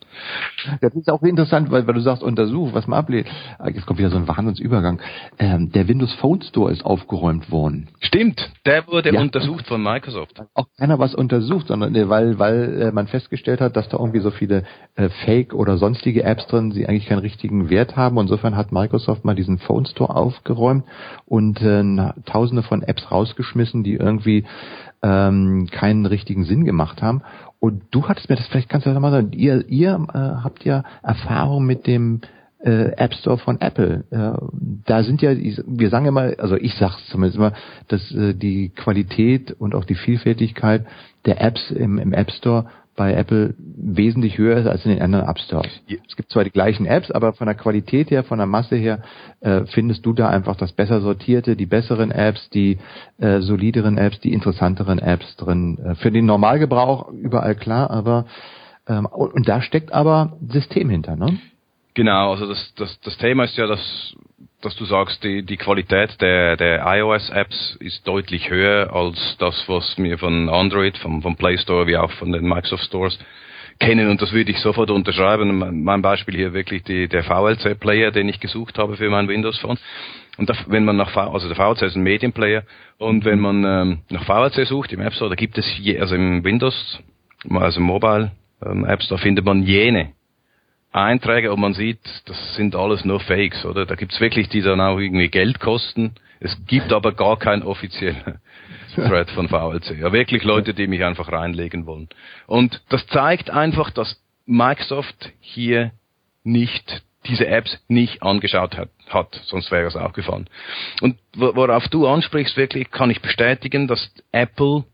Das ist auch interessant, weil, weil du sagst, untersuch, was man ablehnt. Jetzt kommt wieder so ein Wahnsinnsübergang. Ähm, der Windows Phone Store ist aufgeräumt worden. Stimmt, der wurde ja. untersucht von Microsoft. Auch keiner was untersucht, sondern weil, weil äh, man festgestellt hat, dass da irgendwie so viele äh, Fake oder sonstige Apps drin, die eigentlich keinen richtigen Wert haben. Insofern hat Microsoft mal diesen Phone Store aufgeräumt und äh, tausende von Apps rausgeschmissen, die irgendwie ähm, keinen richtigen Sinn gemacht haben. Und du hattest mir das, vielleicht kannst du das mal sagen, ihr, ihr äh, habt ja Erfahrung mit dem äh, App Store von Apple. Äh, da sind ja, wir sagen immer, also ich sag's zumindest immer, dass äh, die Qualität und auch die Vielfältigkeit der Apps im, im App Store bei Apple wesentlich höher ist als in den anderen App Stores. Es gibt zwar die gleichen Apps, aber von der Qualität her, von der Masse her, äh, findest du da einfach das besser sortierte, die besseren Apps, die äh, solideren Apps, die interessanteren Apps drin. Äh, für den Normalgebrauch überall klar, aber ähm, und, und da steckt aber System hinter, ne? Genau, also das, das, das Thema ist ja, dass, dass du sagst, die, die Qualität der, der iOS-Apps ist deutlich höher als das, was wir von Android, vom, vom Play Store wie auch von den Microsoft Stores kennen, und das würde ich sofort unterschreiben. Mein Beispiel hier wirklich die, der V L C-Player, den ich gesucht habe für mein Windows Phone. Und da, wenn man nach V, also der V L C ist ein Medienplayer, und wenn man ähm, nach V L C sucht im App Store, da gibt es je, also im Windows, also im Mobile ähm, App Store findet man jene Einträge, und man sieht, das sind alles nur Fakes, oder? Da gibt's wirklich, die dann auch irgendwie Geld kosten. Es gibt aber gar kein offizieller Thread von V L C. Ja, wirklich Leute, die mich einfach reinlegen wollen. Und das zeigt einfach, dass Microsoft hier nicht, diese Apps nicht angeschaut hat, hat sonst wäre es aufgefallen. Und worauf du ansprichst, wirklich, kann ich bestätigen, dass Apple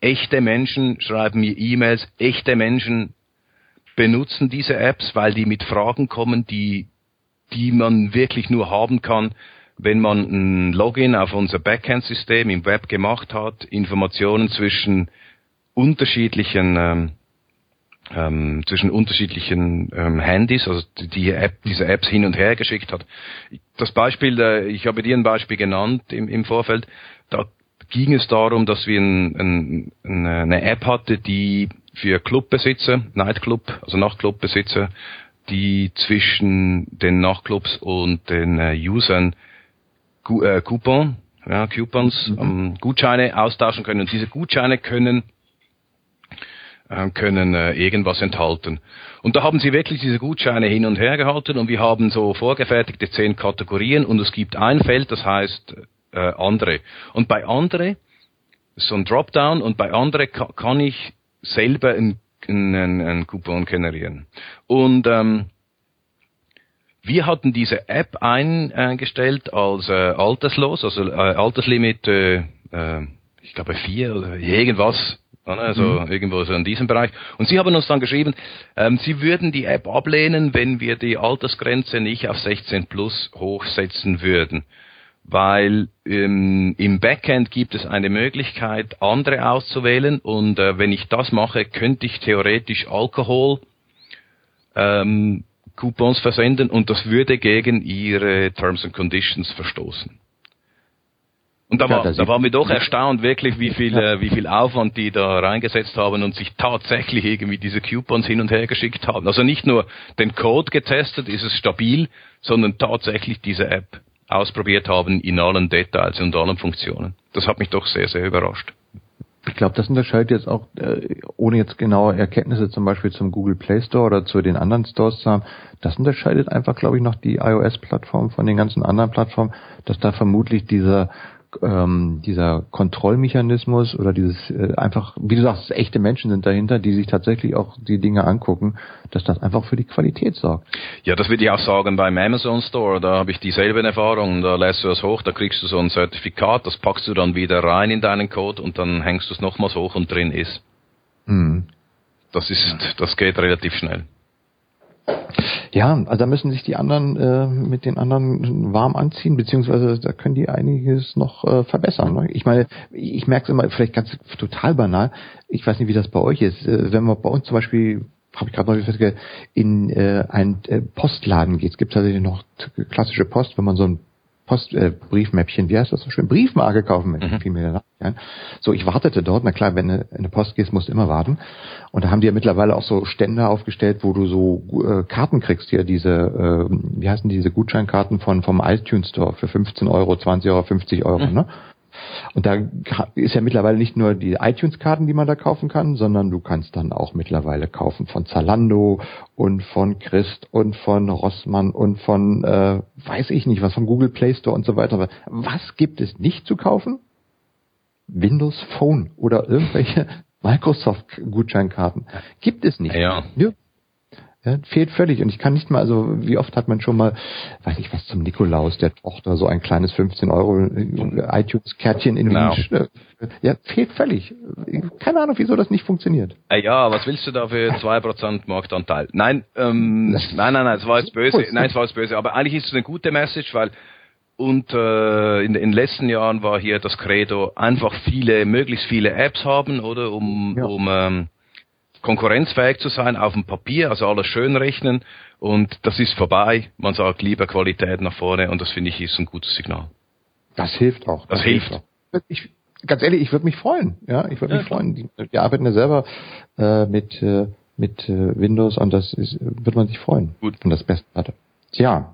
Echte Menschen schreiben mir E-Mails, echte Menschen benutzen diese Apps, weil die mit Fragen kommen, die, die man wirklich nur haben kann, wenn man ein Login auf unser Backend-System im Web gemacht hat, Informationen zwischen unterschiedlichen ähm, ähm, zwischen unterschiedlichen ähm, Handys, also die App, diese Apps hin und her geschickt hat. Das Beispiel, äh, ich habe dir ein Beispiel genannt im, im Vorfeld, da ging es darum, dass wir ein, ein, eine App hatte, die für Clubbesitzer, Nightclub, also Nachtclubbesitzer, die zwischen den Nachtclubs und den äh, Usern Gu- äh, Coupon, ja, Coupons, mhm. ähm, Gutscheine austauschen können. Und diese Gutscheine können äh, können äh, irgendwas enthalten. Und da haben sie wirklich diese Gutscheine hin und her gehalten und wir haben so vorgefertigte zehn Kategorien und es gibt ein Feld, das heißt äh, andere. Und bei andere, so ein Dropdown, und bei andere ka- kann ich selber einen, einen, einen Coupon generieren. Und ähm, wir hatten diese App eingestellt als äh, alterslos, also äh, Alterslimit, äh, äh, ich glaube vier oder irgendwas, also mhm. irgendwo so in diesem Bereich. Und sie haben uns dann geschrieben, ähm, sie würden die App ablehnen, wenn wir die Altersgrenze nicht auf sechzehn plus hochsetzen würden. Weil ähm, im Backend gibt es eine Möglichkeit, andere auszuwählen, und äh, wenn ich das mache, könnte ich theoretisch Alkohol ähm, Coupons versenden und das würde gegen ihre Terms and Conditions verstoßen. Und da, ja, war, da waren wir doch erstaunt, wirklich, wie viel, ja. äh, wie viel Aufwand die da reingesetzt haben und sich tatsächlich irgendwie diese Coupons hin und her geschickt haben. Also nicht nur den Code getestet, ist es stabil, sondern tatsächlich diese App ausprobiert haben in allen Details und allen Funktionen. Das hat mich doch sehr, sehr überrascht. Ich glaube, das unterscheidet jetzt auch, äh, ohne jetzt genaue Erkenntnisse zum Beispiel zum Google Play Store oder zu den anderen Stores zu haben, das unterscheidet einfach, glaube ich, noch die iOS-Plattform von den ganzen anderen Plattformen, dass da vermutlich dieser ähm, dieser Kontrollmechanismus oder dieses äh, einfach, wie du sagst, echte Menschen sind dahinter, die sich tatsächlich auch die Dinge angucken, dass das einfach für die Qualität sorgt. Ja, das würde ich auch sagen beim Amazon Store, da habe ich dieselben Erfahrungen, da lässt du das hoch, da kriegst du so ein Zertifikat, das packst du dann wieder rein in deinen Code und dann hängst du es nochmals hoch und drin ist. Mhm. Das ist, das geht relativ schnell. Ja, also da müssen sich die anderen äh, mit den anderen warm anziehen, beziehungsweise da können die einiges noch äh, verbessern. Ne? Ich meine, ich merke es immer, vielleicht ganz total banal, ich weiß nicht, wie das bei euch ist, äh, wenn man bei uns zum Beispiel, habe ich gerade noch festgestellt, in äh, einen äh, Postladen geht, es gibt tatsächlich noch t- klassische Post, wenn man so ein Post, äh, Briefmäppchen, wie heißt das so schön, Briefmarke kaufen möchte, mhm. fiel mir danach ein. So, ich wartete dort, na klar, wenn du in eine Post gehst, musst du immer warten. Und da haben die ja mittlerweile auch so Stände aufgestellt, wo du so äh, Karten kriegst, hier diese, äh, wie heißen die, diese Gutscheinkarten von vom iTunes Store für fünfzehn Euro, zwanzig Euro, fünfzig Euro, mhm. ne? Und da ist ja mittlerweile nicht nur die iTunes-Karten, die man da kaufen kann, sondern du kannst dann auch mittlerweile kaufen von Zalando und von Christ und von Rossmann und von, äh, weiß ich nicht, was, von Google Play Store und so weiter. Was gibt es nicht zu kaufen? Windows Phone oder irgendwelche Microsoft-Gutscheinkarten. Gibt es nicht. Ja. Ja. Ja, fehlt völlig. Und ich kann nicht mal, also wie oft hat man schon mal, weiß ich was, zum Nikolaus der Tochter so ein kleines fünfzehn Euro iTunes-Kärtchen in genau. Wien. Ja, fehlt völlig. Keine Ahnung, wieso das nicht funktioniert. Ja, was willst du da für zwei Prozent Marktanteil? Nein, ähm, nein, nein, nein, es war jetzt böse. Nein, es war jetzt böse. Aber eigentlich ist es eine gute Message, weil und äh, in, in den letzten Jahren war hier das Credo, einfach viele, möglichst viele Apps haben, oder, um, ja. um ähm, konkurrenzfähig zu sein auf dem Papier, also alles schön rechnen, und das ist vorbei. Man sagt lieber Qualität nach vorne, und das finde ich ist ein gutes Signal. Das hilft auch. Das, das hilft. hilft auch. Ich, ganz ehrlich, ich würde mich freuen. Ja, ich würde ja, mich klar. freuen. Die, die arbeiten ja selber äh, mit äh, mit äh, Windows, und das ist, wird man sich freuen. Gut. Und das Beste hatte. Tja.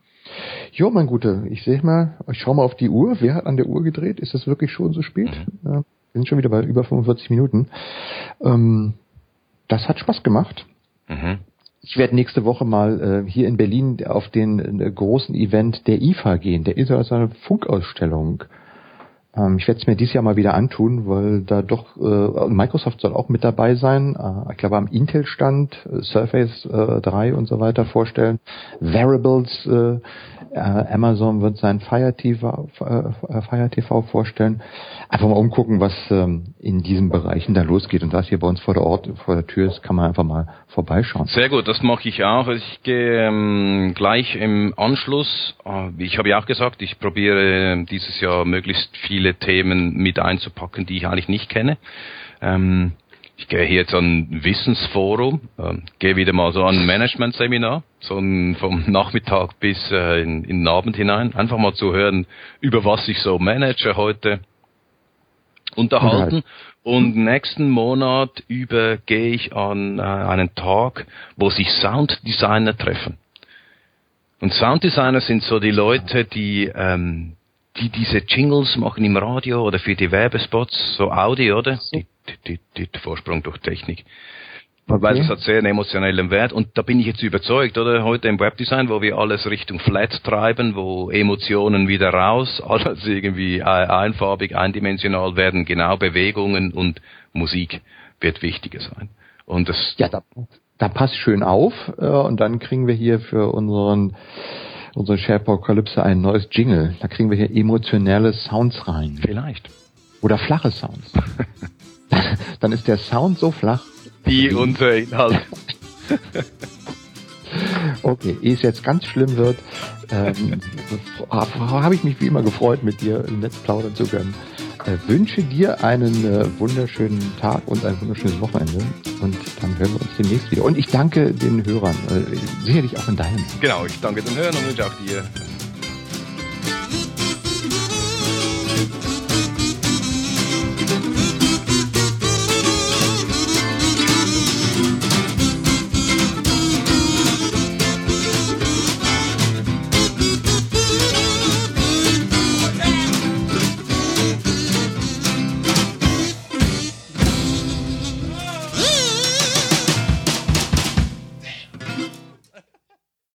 Jo, mein Guter, ich sehe mal, ich schaue mal auf die Uhr. Wer hat an der Uhr gedreht? Ist das wirklich schon so spät? Mhm. Ja, wir sind schon wieder bei über fünfundvierzig Minuten. Ähm, Das hat Spaß gemacht. Mhm. Ich werde nächste Woche mal äh, hier in Berlin auf den äh, großen Event der I F A gehen, der internationalen Funkausstellung. Ähm, ich werde es mir dieses Jahr mal wieder antun, weil da doch, äh, Microsoft soll auch mit dabei sein. Äh, ich glaube am Intel-Stand, äh, Surface äh, drei und so weiter vorstellen. Variables, äh, äh, Amazon wird sein Fire T V, äh, Fire T V vorstellen. Einfach mal umgucken, was ähm, in diesen Bereichen da losgeht. Und das hier bei uns vor der Ort, vor der Tür ist, kann man einfach mal vorbeischauen. Sehr gut, das mache ich auch. Ich gehe ähm, gleich im Anschluss, äh, ich habe ja auch gesagt, ich probiere äh, dieses Jahr möglichst viele Themen mit einzupacken, die ich eigentlich nicht kenne. Ähm, ich gehe hier jetzt an ein Wissensforum, äh, gehe wieder mal so an ein Management-Seminar, so ein, vom Nachmittag bis äh, in, in den Abend hinein, einfach mal zu hören, über was ich so manage heute, unterhalten. Und nächsten Monat über gehe ich an äh, einen Tag, wo sich Sounddesigner treffen. Und Sounddesigner sind so die Leute, die ähm, die diese Jingles machen im Radio oder für die Werbespots, so Audi, oder? Die, die, die, die Vorsprung durch Technik. Okay. Weil das hat sehr einen emotionellen Wert. Und da bin ich jetzt überzeugt, oder? Heute im Webdesign, wo wir alles Richtung Flat treiben, wo Emotionen wieder raus, alles irgendwie einfarbig, eindimensional werden, genau Bewegungen und Musik wird wichtiger sein. Und das, ja, da, da passt schön auf, und dann kriegen wir hier für unseren, unsere SharePocalypse ein neues Jingle. Da kriegen wir hier emotionale Sounds rein. Vielleicht. Oder flache Sounds. Dann ist der Sound so flach, wie unser Inhalt. Okay, ehe es jetzt ganz schlimm wird, ähm, habe ich mich wie immer gefreut, mit dir im Netz plaudern zu können. Äh, wünsche dir einen äh, wunderschönen Tag und ein wunderschönes Wochenende, und dann hören wir uns demnächst wieder. Und ich danke den Hörern, äh, sicherlich auch in deinem. Genau, ich danke den Hörern und wünsche auch dir